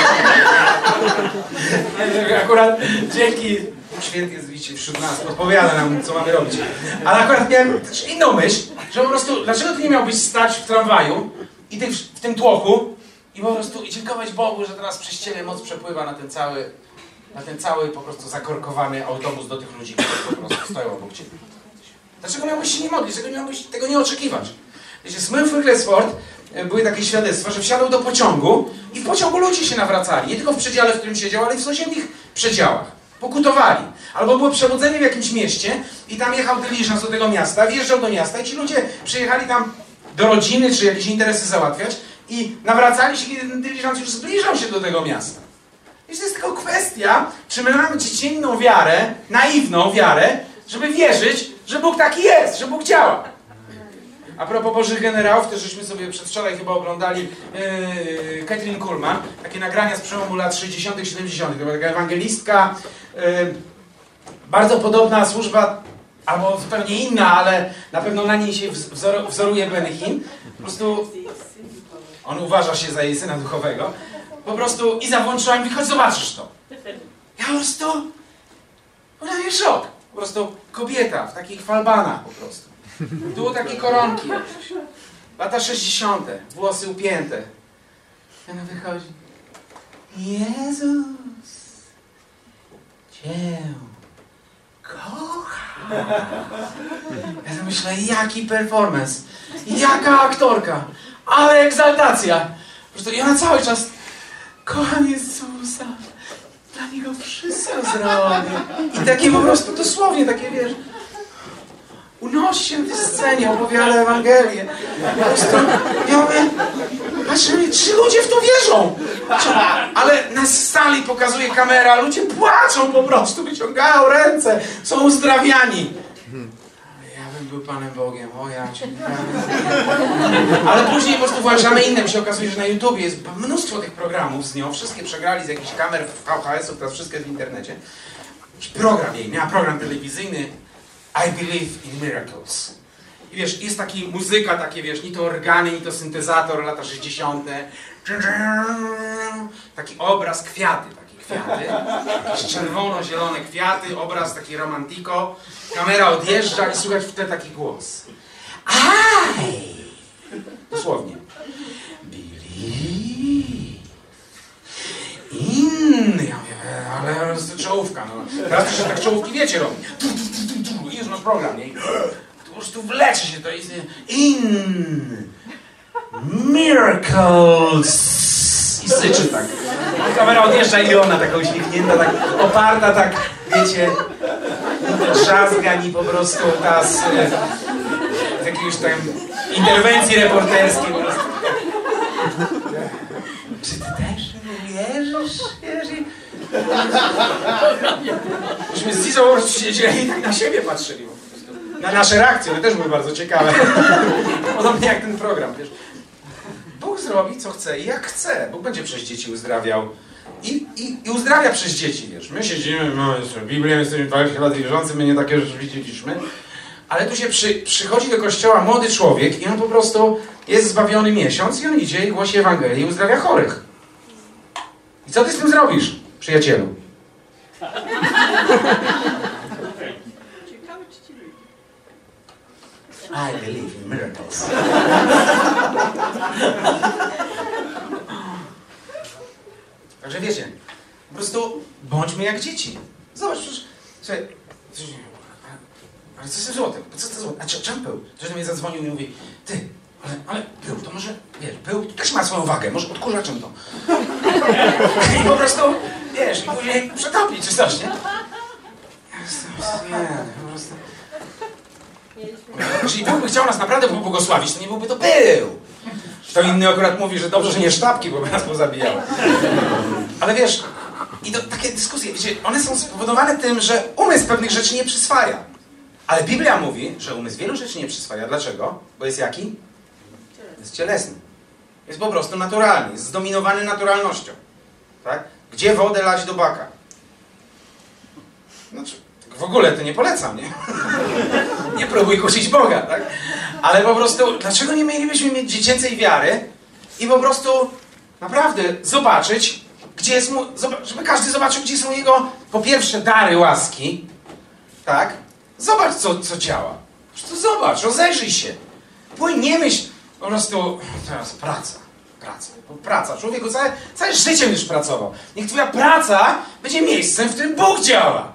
Akurat dzięki Święty jest widzicie wśród nas, podpowiada nam, co mamy robić. Ale akurat miałem też inną myśl, że po prostu, dlaczego ty nie miałbyś stać w tramwaju i ty w, w tym tłoku i po prostu i dziękować Bogu, że teraz przez ciebie moc przepływa na ten cały, na ten cały po prostu zakorkowany autobus do tych ludzi, którzy po prostu stoją obok ciebie. Dlaczego miałbyś się nie modlić? Dlaczego miałbyś tego nie oczekiwać? Wiecie, Smith Wigglesworth były takie świadectwa, że wsiadł do pociągu i w pociągu ludzie się nawracali. Nie tylko w przedziale, w którym siedział, ale i w sąsiednich przedziałach. Pokutowali. Albo było przebudzenie w jakimś mieście i tam jechał dyliżans do tego miasta, wjeżdżał do miasta i ci ludzie przyjechali tam do rodziny, czy jakieś interesy załatwiać i nawracali się, kiedy ten dyliżans już zbliżał się do tego miasta. I to jest tylko kwestia, czy my mamy dziecinną wiarę, naiwną wiarę, żeby wierzyć, że Bóg taki jest, że Bóg działa. A propos Bożych Generałów, też żeśmy sobie przedwczoraj chyba oglądali yy, Kathryn Kuhlman, takie nagrania z przełomu lat sześćdziesiątych, siedemdziesiątych. To była taka ewangelistka, yy, bardzo podobna służba, albo zupełnie inna, ale na pewno na niej się wzor wzoruje Benny Hinn. Po prostu on uważa się za jej syna duchowego. Po prostu i zawłączyła i mówi, chodź zobaczysz to. Ja po prostu, ona mnie szok. Po prostu kobieta w takich falbanach po prostu. Tu takie koronki. Lata sześćdziesiąte. Włosy upięte. I ona wychodzi. Jezus Cię kocha. Ja sobie myślę, jaki performance. Jaka aktorka. Ale egzaltacja. Po prostu i ona cały czas kocham Jezusa. Dla Niego wszystko zrobię. I takie po prostu dosłownie takie, wiesz, unosi się w scenie, opowiada Ewangelię. Po prostu, ja mówię, patrzę, trzy ludzie w to wierzą. Ale na sali pokazuje kamera, ludzie płaczą po prostu, wyciągają ręce, są uzdrawiani. Ja bym był Panem Bogiem, o ja cię. Ale później po prostu włączamy inne, się okazuje, że na YouTubie jest mnóstwo tych programów z nią, wszystkie przegrali z jakichś kamer V H S ów, teraz wszystko jest w internecie. Jakiś program jej, miała program telewizyjny, I believe in miracles. I wiesz, jest taki muzyka, takie wiesz, ni to organy, ni to syntezator, lata sześćdziesiąte. Taki obraz, kwiaty, takie kwiaty. Jakieś czerwono-zielone kwiaty, obraz taki romantiko. Kamera odjeżdża i słychać wtedy taki głos. I dosłownie. Believe in. Ja mówię, ale to czołówka. No. Teraz też tak czołówki wiecie robi. I już masz program, nie? Po prostu wleczy się to i in miracles i syczy tak. kamera odjeżdża i ona taka uśmiechnięta, tak oparta, tak, wiecie, drzazgań i po prostu ta z, z jakiejś tam interwencji reporterskiej po prostu. Czy ty też nie wierzysz? Wierzysz? Myśmy z Lizą po prostu siedzieli i tak na siebie patrzyli. Na nasze reakcje, one też były bardzo ciekawe. Podobnie jak ten program, wiesz. Bóg zrobi, co chce i jak chce. Bóg będzie przez dzieci uzdrawiał. I, i, i uzdrawia przez dzieci, wiesz. My siedzimy, no jeszcze Biblią jesteśmy dwadzieścia lat wierzący, my nie takie rzeczy widzieliśmy. Ale tu się przy, przychodzi do kościoła młody człowiek i on po prostu jest zbawiony miesiąc i on idzie i głosi Ewangelię i uzdrawia chorych. I co ty z tym zrobisz, przyjacielu? I believe in miracles. Także wiecie, po prostu bądźmy jak dzieci. Zobacz, przecież, słuchaj, ale co z tym złotem? Co z tym złotem? A czemu pył? Ktoś do mnie zadzwonił i mówi, ty, ale, ale pył, to może, wiesz, pył też ma swoją wagę, może odkurzaczem to. I po prostu, wiesz, i później przetopić czy coś, nie? Nie, po prostu... Jeżeli Bóg by chciał nas naprawdę pobłogosławić, to nie byłby to pył. To inny akurat mówi, że dobrze, że nie sztabki, bo by nas pozabijały. Ale wiesz, i to, takie dyskusje, wiecie, one są spowodowane tym, że umysł pewnych rzeczy nie przyswaja. Ale Biblia mówi, że umysł wielu rzeczy nie przyswaja. Dlaczego? Bo jest jaki? Jest cielesny. Jest po prostu naturalny, jest zdominowany naturalnością. Tak? Gdzie wodę lać do baka? Znaczy, w ogóle to nie polecam, nie? Nie próbuj kusić Boga, tak? Ale po prostu, dlaczego nie mielibyśmy mieć dziecięcej wiary i po prostu naprawdę zobaczyć, gdzie jest mu, żeby każdy zobaczył, gdzie są jego, po pierwsze, dary łaski, tak? Zobacz, co, co działa. Po prostu zobacz, rozejrzyj się. Pójdź, nie myśl, po prostu, teraz praca, praca, praca. Człowieku, całe, całe życie już pracował. Niech twoja praca będzie miejscem, w którym Bóg działa.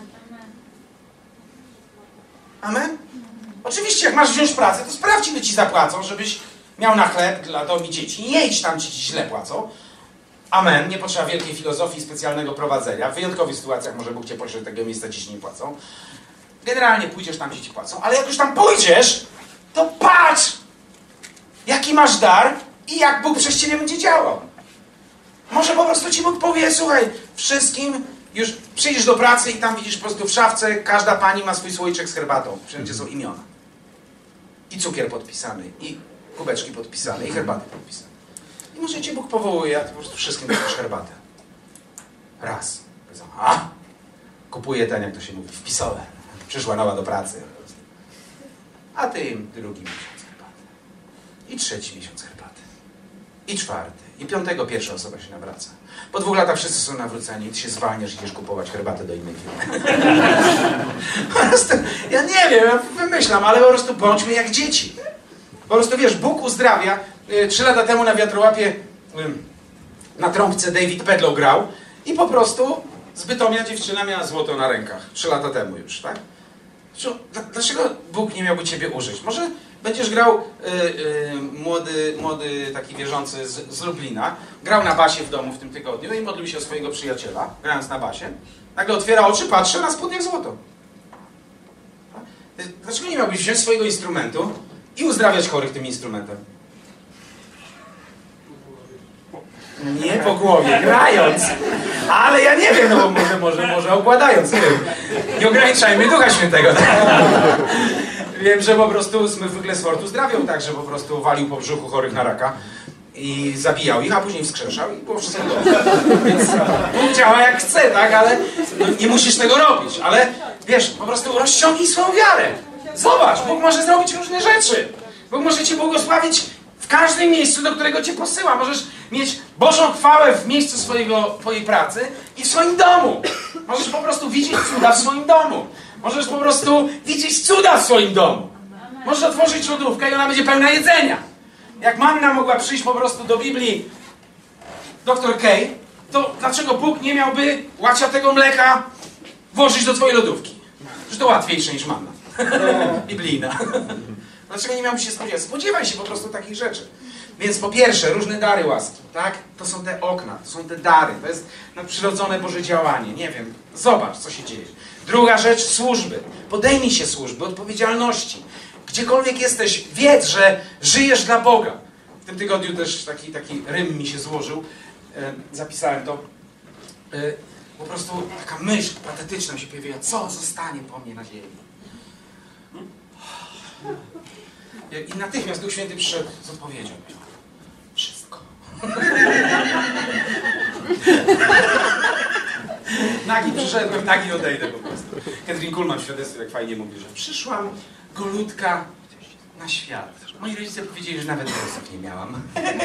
Amen? Oczywiście, jak masz wziąć pracę, to sprawdź, ile ci zapłacą, żebyś miał na chleb dla domu i dzieci. Nie idź tam, ci źle płacą. Amen. Nie potrzeba wielkiej filozofii i specjalnego prowadzenia. W wyjątkowych sytuacjach może Bóg cię pośle do tego miejsca, ci się nie płacą. Generalnie pójdziesz tam, gdzie ci płacą. Ale jak już tam pójdziesz, to patrz, jaki masz dar i jak Bóg przez ciebie będzie działał. Może po prostu ci Bóg powie, słuchaj, wszystkim już przyjdziesz do pracy i tam widzisz po prostu w szafce, każda pani ma swój słoiczek z herbatą. Wszędzie są imiona. I cukier podpisany, i kubeczki podpisane, i herbaty podpisane. I może cię Bóg powołuje, a ty po prostu wszystkim dasz herbatę. Raz. A? Kupuję ten, jak to się mówi, wpisowe. Przyszła nowa do pracy. A ty im drugi miesiąc herbaty. I trzeci miesiąc herbaty. I czwarty. I piątego pierwsza osoba się nawraca. Po dwóch latach wszyscy są nawróceni i ty się zwalniasz i idziesz kupować herbatę do innej firmy. Po prostu, ja nie wiem, ja wymyślam, ale po prostu bądźmy jak dzieci. Po prostu wiesz, Bóg uzdrawia. Trzy lata temu na wiatrołapie na trąbce David Pedlow grał i po prostu z Bytomia dziewczyna miała złoto na rękach. Trzy lata temu już, tak? Dlaczego Bóg nie miałby ciebie użyć? Może będziesz grał y, y, młody, młody taki wierzący z, z Lublina, grał na basie w domu w tym tygodniu i modlił się o swojego przyjaciela, grając na basie. Nagle otwiera oczy, patrzy, na spodniach złoto. Dlaczego nie miałbyś wziąć swojego instrumentu i uzdrawiać chorych tym instrumentem? Nie po głowie, grając. Ale ja nie wiem, no bo może, może, może okładając, nie wiem. Nie ograniczajmy Ducha Świętego. Wiem, że po prostu Smith Wigglesworth uzdrawiał tak, że po prostu walił po brzuchu chorych na raka i zabijał ich, a później wskrzeszał i było wszystko dobrze. Więc Bóg działa jak chce, tak, ale no, nie musisz tego robić. Ale wiesz, po prostu rozciągnij swoją wiarę. Zobacz, Bóg może zrobić różne rzeczy. Bóg może cię błogosławić w każdym miejscu, do którego cię posyła. Możesz mieć Bożą chwałę w miejscu swojego, twojej pracy i w swoim domu. Możesz po prostu widzieć cuda w swoim domu. Możesz po prostu widzieć cuda w swoim domu. Możesz otworzyć lodówkę i ona będzie pełna jedzenia. Jak Manna mogła przyjść po prostu do Biblii doktor Kay, to dlaczego Bóg nie miałby łaciatego mleka włożyć do twojej lodówki? Że to łatwiejsze niż Manna. Biblijna. Dlaczego nie miałby się spodziewać? Spodziewaj się po prostu takich rzeczy. Więc po pierwsze, różne dary łaski, tak? To są te okna, to są te dary, to jest nadprzyrodzone Boże działanie. Nie wiem, zobacz, co się dzieje. Druga rzecz, służby. Podejmij się służby, odpowiedzialności. Gdziekolwiek jesteś, wiedz, że żyjesz dla Boga. W tym tygodniu też taki, taki rym mi się złożył. E, zapisałem to. E, po prostu taka myśl patetyczna mi się pojawiła. Co zostanie po mnie na ziemi? I natychmiast Duch Święty przyszedł z odpowiedzią. Wszystko. Nagi przyszedłem, nagi odejdę po prostu. Katrin Kuhlman w świadectwie tak fajnie mówi, że przyszłam golutka na świat. Moi rodzice powiedzieli, że nawet włosów nie miałam.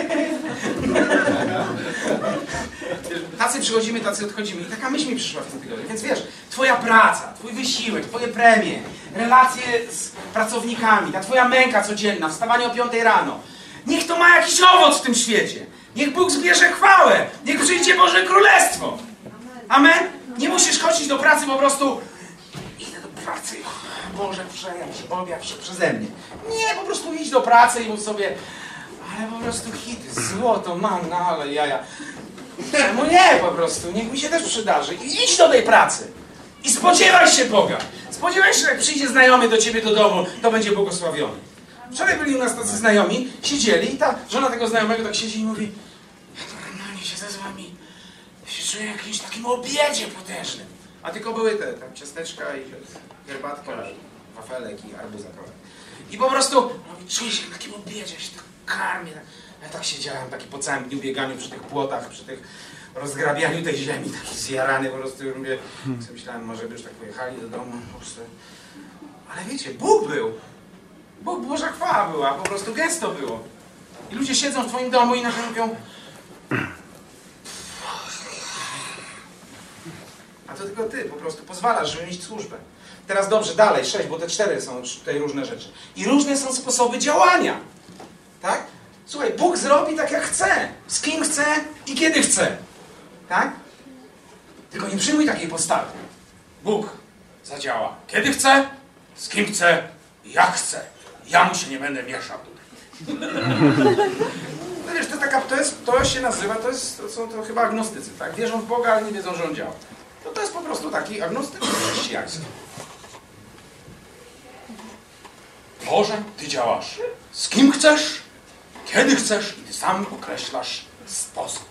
Tacy przychodzimy, tacy odchodzimy. I taka myśl mi przyszła w tym tygodniu. Więc wiesz, twoja praca, twój wysiłek, twoje premie, relacje z pracownikami, ta twoja męka codzienna, wstawanie o piątej rano. Niech to ma jakiś owoc w tym świecie. Niech Bóg zbierze chwałę. Niech przyjdzie Boże Królestwo. Amen? Nie musisz chodzić do pracy po prostu... Idę do pracy. Boże, przejąć, objaw się przeze mnie. Nie, po prostu idź do pracy i mów sobie... Ale po prostu hity, złoto, manna, ale jaja. Czemu nie po prostu? Niech mi się też przydarzy. I idź do tej pracy. I spodziewaj się Boga. Spodziewaj się, że jak przyjdzie znajomy do ciebie do domu, to będzie błogosławiony. Wczoraj byli u nas tacy znajomi, siedzieli i ta żona tego znajomego tak siedzi i mówi: ja to normalnie siedzę z wami, ja się czuję w jakimś takim obiedzie potężnym. A tylko były te tam ciasteczka i herbatka, wafelek i arbuza kawałek. I po prostu mówi, czuję się w takim obiedzie, ja się tak karmię. Ja tak siedziałem taki po całym dniu bieganiu przy tych płotach, przy tych rozgrabianiu tej ziemi, taki zjarany po prostu. Już mówię, sobie myślałem, może by już tak pojechali do domu. Po prostu. Ale wiecie, Bóg był. Bóg, Boża chwała była, po prostu gęsto było. I ludzie siedzą w twoim domu i nagle mówią: a to tylko ty po prostu pozwalasz, żeby mieć służbę. Teraz dobrze, dalej, sześć, bo te cztery są tutaj różne rzeczy. I różne są sposoby działania. Tak? Słuchaj, Bóg zrobi tak jak chce, z kim chce i kiedy chce. Tak? Tylko nie przyjmuj takiej postawy. Bóg zadziała kiedy chce, z kim chce i jak chce. Ja mu się nie będę mieszał. No wiesz, to, taka, to, jest, to się nazywa, to, jest, to są to chyba agnostycy, tak? Wierzą w Boga, ale nie wiedzą, że On działa. No to jest po prostu taki agnostyk chrześcijański. Boże, Ty działasz z kim chcesz, kiedy chcesz i Ty sam określasz sposób.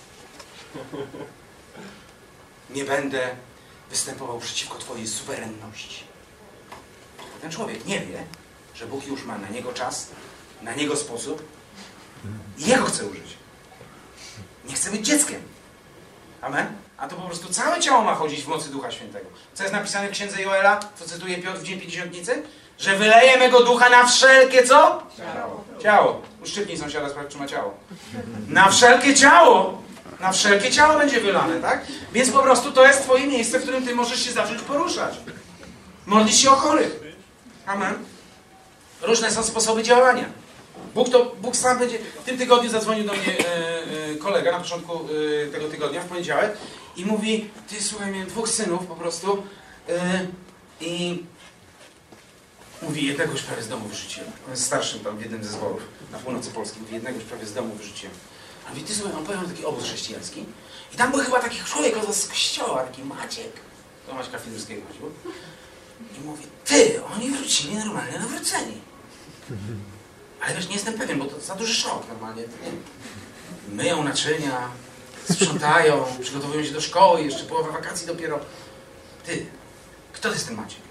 Nie będę występował przeciwko Twojej suwerenności. Ten człowiek nie wie, że Bóg już ma na niego czas, na niego sposób i jego chce użyć. Nie chce być dzieckiem. Amen? A to po prostu całe ciało ma chodzić w mocy Ducha Świętego. Co jest napisane w Księdze Joela, co cytuje Piotr w Dzień Pięćdziesiątnicy? Że wyleje mego ducha na wszelkie co? Ciało. Ciało. Uszczypnij sąsiada, sprawdź, czy ma ciało. Na wszelkie ciało. Na wszelkie ciało będzie wylane, tak? Więc po prostu to jest twoje miejsce, w którym ty możesz się zacząć poruszać. Modlić się o chorych. Amen. Różne są sposoby działania. Bóg, to, Bóg sam będzie... W tym tygodniu zadzwonił do mnie e, e, kolega na początku e, tego tygodnia, w poniedziałek, i mówi: ty, słuchaj, miałem dwóch synów po prostu e, i mówi, jednego już prawie z domu wyrzuciłem. On jest starszym tam w jednym ze zborów na północy Polski. Mówi, jednego już prawie z domu wyrzuciłem. A mówi, ty, słuchaj, on pojechał na taki obóz chrześcijański i tam był chyba taki człowiek z kościoła, taki Maciek. Do Maćka Filmskiego chodził. I mówi, ty, oni wrócili normalnie nawróceni. Ale wiesz, nie jestem pewien, bo to za duży szok normalnie. Myją naczynia, sprzątają, przygotowują się do szkoły, jeszcze połowa wakacji dopiero. Ty, kto to jest ten Maciek?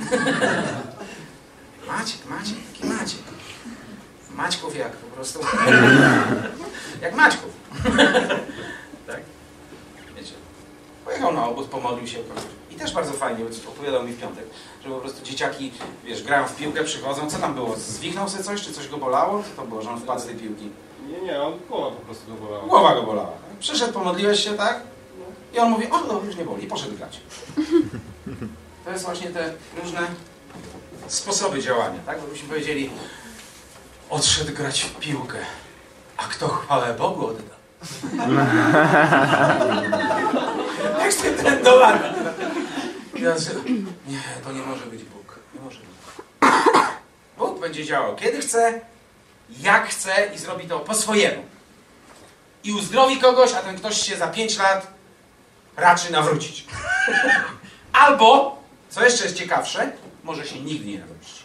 Maciek, Maciek, jaki Maciek? Maćków jak po prostu. Jak Maćków. Tak? Wiecie. Pojechał na obóz, pomodlił się. I też bardzo fajnie, opowiadał mi w piątek, że po prostu dzieciaki, wiesz, grają w piłkę, przychodzą. Co tam było? Zwichnął sobie coś, czy coś go bolało? Co to było, że on wpadł z tej piłki? Nie, nie, on głowa po prostu go bolała. Głowa go bolała. Przyszedł, pomodliłeś się, tak? I on mówi, o, no już nie boli. I poszedł grać. To jest właśnie te różne sposoby działania, tak? Bo byśmy powiedzieli, odszedł grać w piłkę, a kto chwałę Bogu odda? Jak się ten dolar? Nie, to nie może być Bóg. Nie może być. Bóg będzie działał kiedy chce jak chce i zrobi to po swojemu. I uzdrowi kogoś, a ten ktoś się za pięć lat raczy nawrócić. Albo, co jeszcze jest ciekawsze, może się nigdy nie nawrócić.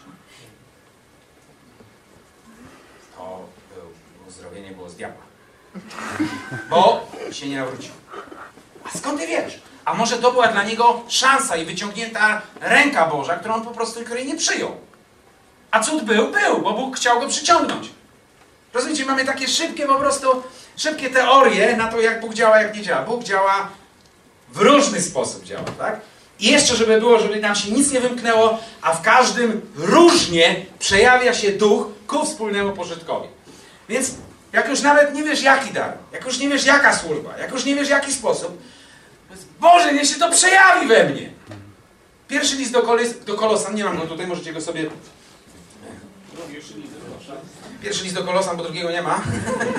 To był, uzdrowienie było z diabła. Bo się nie nawrócił. A skąd ty wiesz? A może to była dla niego szansa i wyciągnięta ręka Boża, którą on po prostu której nie przyjął. A cud był, był, bo Bóg chciał go przyciągnąć. Rozumiecie, mamy takie szybkie po prostu, szybkie teorie na to, jak Bóg działa, jak nie działa. Bóg działa w różny sposób działa, tak? I jeszcze, żeby było, żeby nam się nic nie wymknęło, a w każdym różnie przejawia się duch ku wspólnemu pożytkowi. Więc jak już nawet nie wiesz jaki dar, jak już nie wiesz jaka służba, jak już nie wiesz jaki sposób, Boże, niech się to przejawi we mnie. Pierwszy list do, Kolos, do Kolosan, nie mam go tutaj, możecie go sobie... Pierwszy list do Kolosan, bo drugiego nie ma.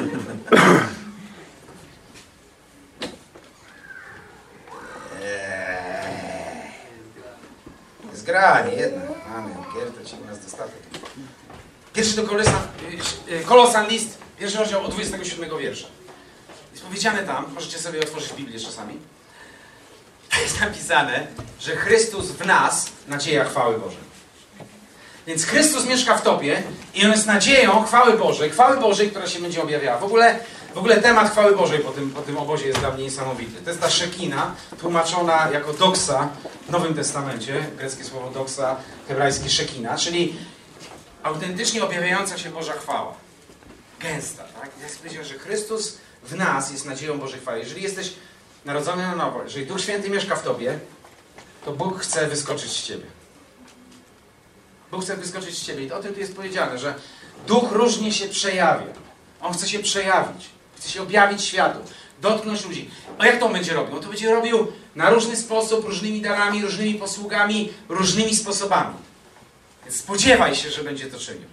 Jest gra, nie jedna. Mamy, gier, to ci u nas dostatek. Pierwszy do Kolosan, Kolosan list, pierwszy rozdział od dwudziestego siódmego wiersza. Jest powiedziane tam, możecie sobie otworzyć Biblię czasami. Jest napisane, że Chrystus w nas, nadzieja chwały Bożej. Więc Chrystus mieszka w tobie i On jest nadzieją chwały Bożej, chwały Bożej, która się będzie objawiała. W ogóle, w ogóle temat chwały Bożej po tym, po tym obozie jest dla mnie niesamowity. To jest ta szekina, tłumaczona jako doksa w Nowym Testamencie, greckie słowo doksa, hebrajskie szekina, czyli autentycznie objawiająca się Boża chwała. Gęsta, tak? Jak powiedział, że Chrystus w nas jest nadzieją Bożej chwały. Jeżeli jesteś narodzony na nowo, jeżeli Duch Święty mieszka w tobie, to Bóg chce wyskoczyć z ciebie. Bóg chce wyskoczyć z ciebie. I o tym tu jest powiedziane, że Duch różnie się przejawia. On chce się przejawić. Chce się objawić światu. Dotknąć ludzi. A jak to on będzie robił? On to będzie robił na różny sposób, różnymi darami, różnymi posługami, różnymi sposobami. Więc spodziewaj się, że będzie to czynił.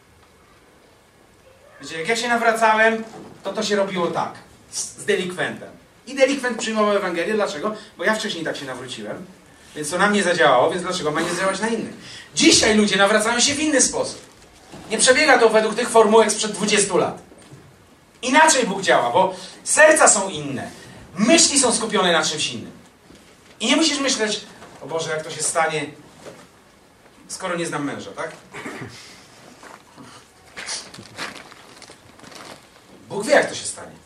Wiecie, jak ja się nawracałem, to to się robiło tak. Z, z delikwentem. I delikwent przyjmował Ewangelię. Dlaczego? Bo ja wcześniej tak się nawróciłem. Więc to na mnie zadziałało, więc dlaczego ma nie zadziałać na innych? Dzisiaj ludzie nawracają się w inny sposób. Nie przebiega to według tych formułek sprzed dwudziestu lat. Inaczej Bóg działa, bo serca są inne. Myśli są skupione na czymś innym. I nie musisz myśleć, o Boże, jak to się stanie, skoro nie znam męża, tak? Bóg wie, jak to się stanie.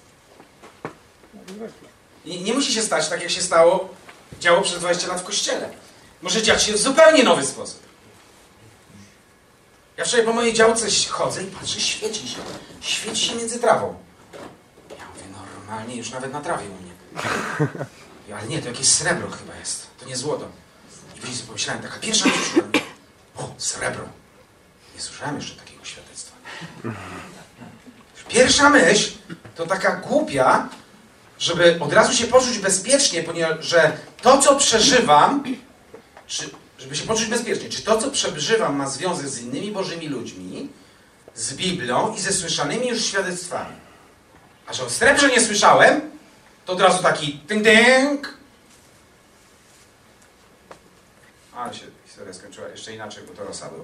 I nie musi się stać tak, jak się stało, działo przez dwadzieścia lat w kościele. Może dziać się w zupełnie nowy sposób. Ja wczoraj po mojej działce chodzę i patrzę, świeci się. Świeci się między trawą. Ja mówię, normalnie, już nawet na trawie u mnie. Ja, ale nie, to jakieś srebro chyba jest. To nie złoto. I później sobie pomyślałem, taka pierwsza myśl, o, srebro. Nie słyszałem jeszcze takiego świadectwa. Pierwsza myśl to taka głupia, żeby od razu się poczuć bezpiecznie, ponieważ że to, co przeżywam, czy, żeby się poczuć bezpiecznie, czy to, co przeżywam, ma związek z innymi Bożymi ludźmi, z Biblią i ze słyszanymi już świadectwami. A że o srebrze nie słyszałem, to od razu taki tynk, tynk. Ale się historia skończyła jeszcze inaczej, bo to rosa była.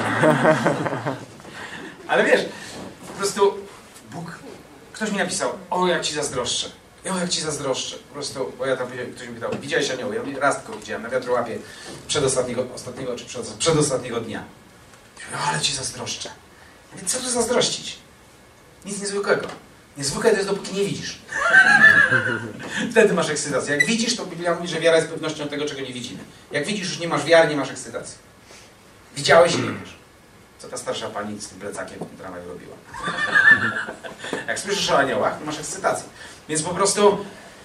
Ale wiesz, po prostu Bóg, ktoś mi napisał, o jak ci zazdroszczę. O, jak ci zazdroszczę. Po prostu, bo ja tam, ktoś mi pytał, widziałeś anioły? Ja mówię, raz tylko widziałem, na wiatrołapie przedostatniego, ostatniego, czy przed, przedostatniego dnia. Ja mówię, ale ci zazdroszczę. Ja mówię, co tu zazdrościć? Nic niezwykłego. Niezwykłe to jest, dopóki nie widzisz. Wtedy masz ekscytację. Jak widzisz, to Biblia mówi, że wiara jest pewnością tego, czego nie widzimy. Jak widzisz, już nie masz wiary, nie masz ekscytacji. Widziałeś i nie wiesz. Co ta starsza pani z tym plecakiem w tym tramwaju robiła. Jak słyszysz o aniołach, to masz ekscytację. Więc po prostu...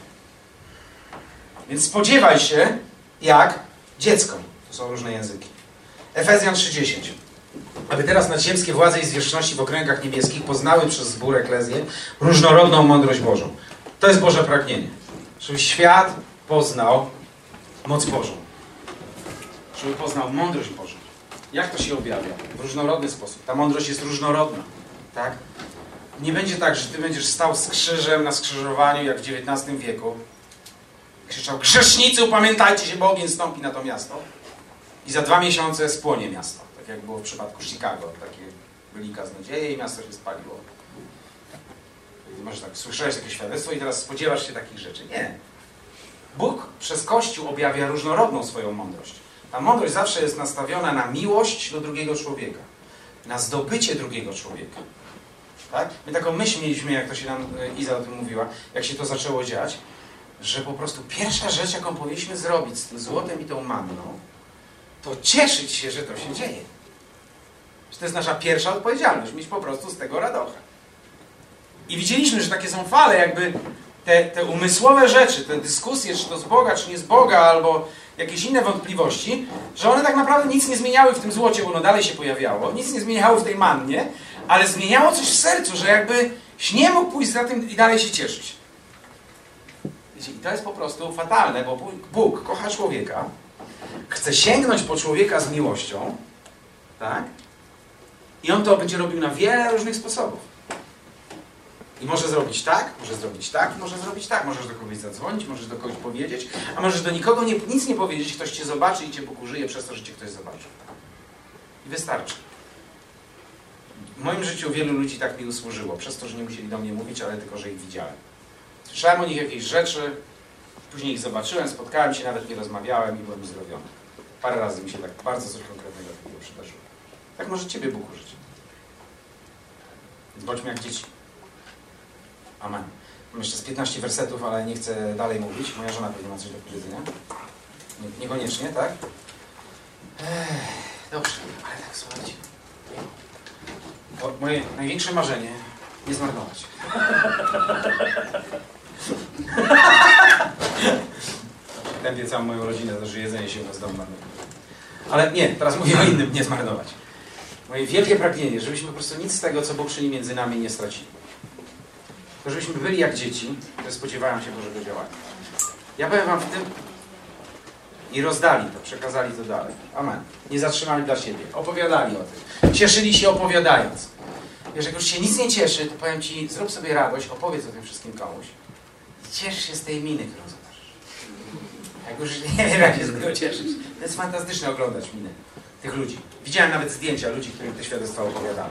Więc spodziewaj się, jak dziecko. To są różne języki. Efezjan trzy dziesięć. Aby teraz nadziemskie władze i zwierzchności w okręgach niebieskich poznały przez zbór eklezję różnorodną mądrość Bożą. To jest Boże pragnienie. Żeby świat poznał moc Bożą. Żeby poznał mądrość Bożą. Jak to się objawia? W różnorodny sposób. Ta mądrość jest różnorodna. Tak? Nie będzie tak, że ty będziesz stał z krzyżem na skrzyżowaniu, jak w dziewiętnastym wieku. Krzyczał, grzesznicy, upamiętajcie się, bo ogień stąpi na to miasto. I za dwa miesiące spłonie miasto. Tak jak było w przypadku Chicago. Takie byli kaznodzieje i miasto się spaliło. I może tak, słyszałeś takie świadectwo i teraz spodziewasz się takich rzeczy. Nie. Bóg przez Kościół objawia różnorodną swoją mądrość. Ta mądrość zawsze jest nastawiona na miłość do drugiego człowieka. Na zdobycie drugiego człowieka. Tak? My taką myśl mieliśmy, jak to się nam Iza o tym mówiła, jak się to zaczęło dziać, że po prostu pierwsza rzecz, jaką powinniśmy zrobić z tym złotem i tą manną, to cieszyć się, że to się dzieje. Że to jest nasza pierwsza odpowiedzialność, mieć po prostu z tego radochę. I widzieliśmy, że takie są fale, jakby te, te umysłowe rzeczy, te dyskusje, czy to z Boga, czy nie z Boga, albo jakieś inne wątpliwości, że one tak naprawdę nic nie zmieniały w tym złocie, bo ono dalej się pojawiało, nic nie zmieniało w tej mannie, ale zmieniało coś w sercu, że jakby nie mógł pójść za tym i dalej się cieszyć. Wiecie, i to jest po prostu fatalne, bo Bóg kocha człowieka, chce sięgnąć po człowieka z miłością, tak? I On to będzie robił na wiele różnych sposobów. I może zrobić tak, może zrobić tak, może zrobić tak. Możesz do kogoś zadzwonić, możesz do kogoś powiedzieć, a możesz do nikogo nie, nic nie powiedzieć, ktoś cię zobaczy i cię pokurzuje przez to, że cię ktoś zobaczył. I wystarczy. W moim życiu wielu ludzi tak mi usłużyło, przez to, że nie musieli do mnie mówić, ale tylko, że ich widziałem. Słyszałem o nich jakieś rzeczy, później ich zobaczyłem, spotkałem się, nawet nie rozmawiałem i byłem uzdrowiony. Parę razy mi się tak bardzo coś konkretnego takiego przydarzyło. Tak może Ciebie Bóg użyć. Więc bądźmy jak dzieci. Amen. Mam jeszcze z piętnaście wersetów, ale nie chcę dalej mówić. Moja żona pewnie ma coś do powiedzenia. Nie, niekoniecznie, tak? Ech, dobrze, ale tak, słuchajcie. O, moje największe marzenie nie zmarnować. Tępię całą moją rodzinę, to, że jedzenie się u nas w domu marnuje. Ale nie, teraz mówię o innym, nie zmarnować. Moje wielkie pragnienie, żebyśmy po prostu nic z tego, co Bóg czyni między nami, nie stracili. To żebyśmy byli jak dzieci, które spodziewają się Bożego działania. Ja powiem wam w tym i rozdali to, przekazali to dalej. Amen. Nie zatrzymali dla siebie. Opowiadali o tym. Cieszyli się opowiadając. Wiesz, jak już się nic nie cieszy, to powiem ci, zrób sobie radość, opowiedz o tym wszystkim komuś. I ciesz się z tej miny, którą zobaczysz. Jak już nie wiem, jak się z tego cieszyć. To jest fantastyczne oglądać miny tych ludzi. Widziałem nawet zdjęcia ludzi, którym te świadectwa opowiadali.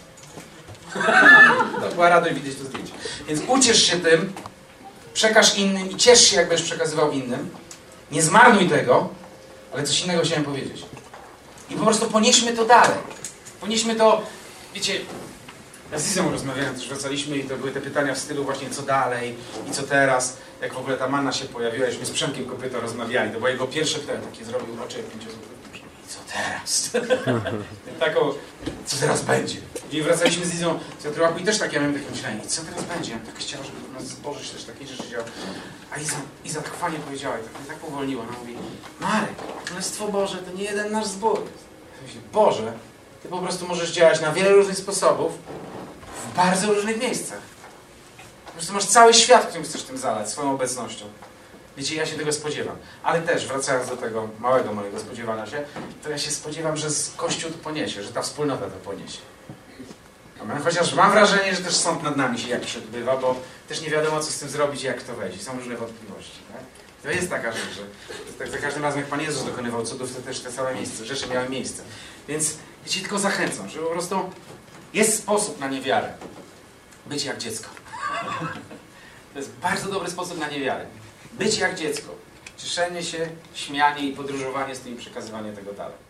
To była radość widzieć to zdjęcie. Więc uciesz się tym, przekaż innym i ciesz się, jak będziesz przekazywał innym. Nie zmarnuj tego, ale coś innego chciałem powiedzieć. I po prostu ponieśmy to dalej. Ponieśmy to, wiecie, ja z Izą rozmawiałem, też wracaliśmy i to były te pytania w stylu właśnie co dalej i co teraz. Jak w ogóle ta manna się pojawiła, żeśmy z Przemkiem Kopyto rozmawiali. To było jego pierwsze pytanie, takie zrobił oczy jak pięciozłotówki. I co teraz? Taką, co teraz będzie? I wracaliśmy z Izą z Piotrołaku i też tak, ja miałem takie myślenie, co teraz będzie? Ja bym tak chciał, żeby u nas zbożyć też takie rzeczy działo. A Iza, Iza tak fajnie powiedziała i tak mnie tak powolniła. Ona mówi, Marek, Królestwo Boże to nie jeden nasz zbór. Ja myślę, Boże, Ty po prostu możesz działać na wiele różnych sposobów, w bardzo różnych miejscach. Po prostu masz cały świat, którym chcesz tym zalać, swoją obecnością. Wiecie, ja się tego spodziewam. Ale też, wracając do tego małego mojego spodziewania się, to ja się spodziewam, że Kościół to poniesie, że ta wspólnota to poniesie. Amen. Chociaż mam wrażenie, że też sąd nad nami się jakiś odbywa, bo też nie wiadomo, co z tym zrobić i jak to wejść. Są różne wątpliwości. Tak? To jest taka rzecz, że tak za każdym razem, jak Pan Jezus dokonywał cudów, to też te same miejsce, rzeczy miały miejsce. Więc wiecie, tylko zachęcam, że po prostu jest sposób na niewiarę. Być jak dziecko. To jest bardzo dobry sposób na niewiarę. Być jak dziecko. Cieszenie się, śmianie i podróżowanie z tym i przekazywanie tego dalej.